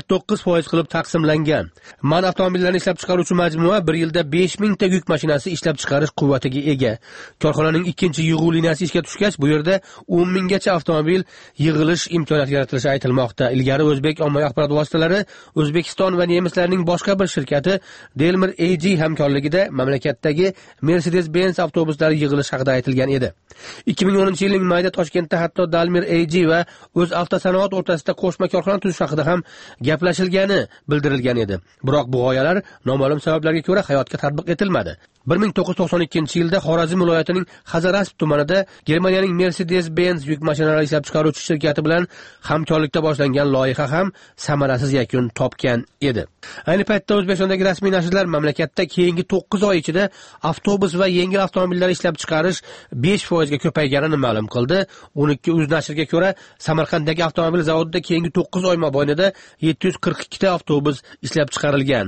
49% qilib taqsimlangan. MAN avtomobillarini ishlab chiqaruvchi majmua 1 yilda 5000 ta yuk mashinasi ishlab chiqarish quvvatiga ega. Korxonaning ikkinchi yig'uv liniyasi ishga tushgach, bu yerda 10 minggacha avtomobil yig'ilish imkoniyati yaratilishi aytilmoqda. Ilgari o'zbek ommaviy axborot vositalari O'zbekiston va nemislarning boshqa bir shirkati Delmir AG hamkorligida mamlakatdagi Mercedes-Benz avtobuslari yig'ilishi haqida aytilgan edi. 2010-yilning mayida Toshkentda hatto Dalmir AG va o'z avtosanoat o'rtasida qo'shma korxona tuzish haqida ham gaplashilgani bildirilgan edi. Biroq bu g'oyalar noma'lum sabablarga ko'ra hayotga tatbiq etilmadi. 1992-yilda Xorazm viloyatining Hazarasp tumanida Germaniyaning Mercedes-Benz yuk mashinalari ishlab chiqaruvchi shirkati bilan hamkorlikda boshlangan loyiha ham samarasiz yakun topgan edi. Ayni paytda O'zbekistondagi rasmiy nashrlar mamlakatda keyingi 9 oy ichida avtobus va yengil avtomobillar ishlab chiqarish 5% ga ko'payganini ma'lum qildi. 12uz nashrga ko'ra, Samarqanddagi avtomobil zavodida keyingi 9 oy mobaynida 742 ta avtobus ishlab chiqarilgan.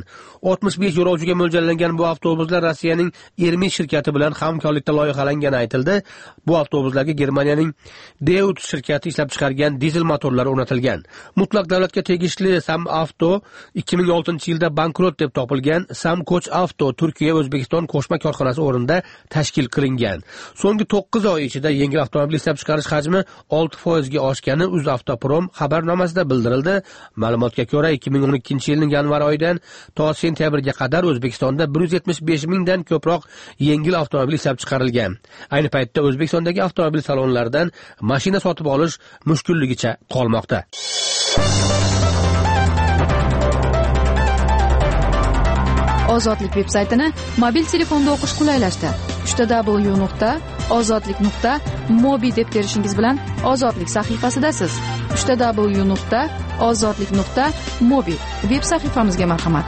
65 yo'lovchiga mo'ljallangan bu avtobuslar Rossiyaning Ermi shirkati bilan hamkorlikda loyihalangani aytildi. Bu avtobuslarga Germaniyaning Deut shirkati ishlab chiqargan dizel motorlari o'rnatilgan. Mutlaq davlatga tegishli Sam Avto 2006-yilda bankrot deb topilgan Sam Koch Avto Turkiya O'zbekiston qo'shma korxonasi o'rnida tashkil qilingan. So'nggi 9 oy ichida yengil avtomobil ishlab chiqarish hajmi 6% ga oshgani UzAvtoprom xabarnomasida bildirildi. Ma'lumotga ko'ra, 2012-yilning yanvar oyidan to sentyabrga qadar O'zbekistonda 175 mingdan ko'proq yengil avtomobil ishlab chiqarilgan. Ayni paytda O'zbekistondagi avtomobil salonlaridan mashina sotib olish mushkulligicha qolmoqda. Ozodlik veb-saytini mobil telefonda o'qish qulaylashdi. www.ozodlik.mobi deb terishingiz bilan Ozodlik sahifasidasiz. www.ozodlik.mobi veb sahifamizga marhamat.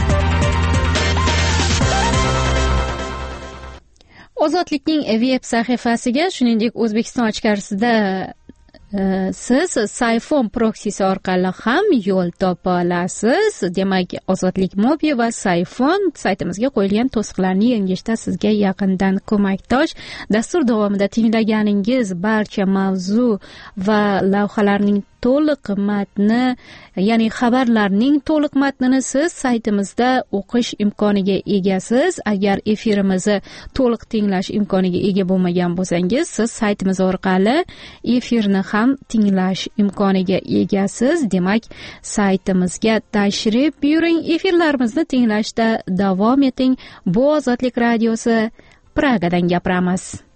Ozodlikning veb sahifasiga, shuningdek O'zbekiston ichkarisida siz Sayfon proksisi orqali ham yo'l topa olasiz. Demak, Ozodlik Mobi va Sayfon saytimizga qo'yilgan to'siqlarni yengishda sizga yaqindan ko'makdosh. Dastur davomida tinglaganingiz barcha mavzu va lavhalarning to'liq matni, ya'ni xabarlarning to'liq matnini siz saytimizda o'qish imkoniga egasiz. Agar efirimizni to'liq tinglash imkoniga ega bo'lmagan bo'lsangiz, siz saytimiz orqali efirni ham tinglash imkoniga egasiz. Demak, saytimizga tashrif buyuring, efirlarimizni tinglashda davom eting. Bu Ozodlik radiosi, Pragadan gapiramiz.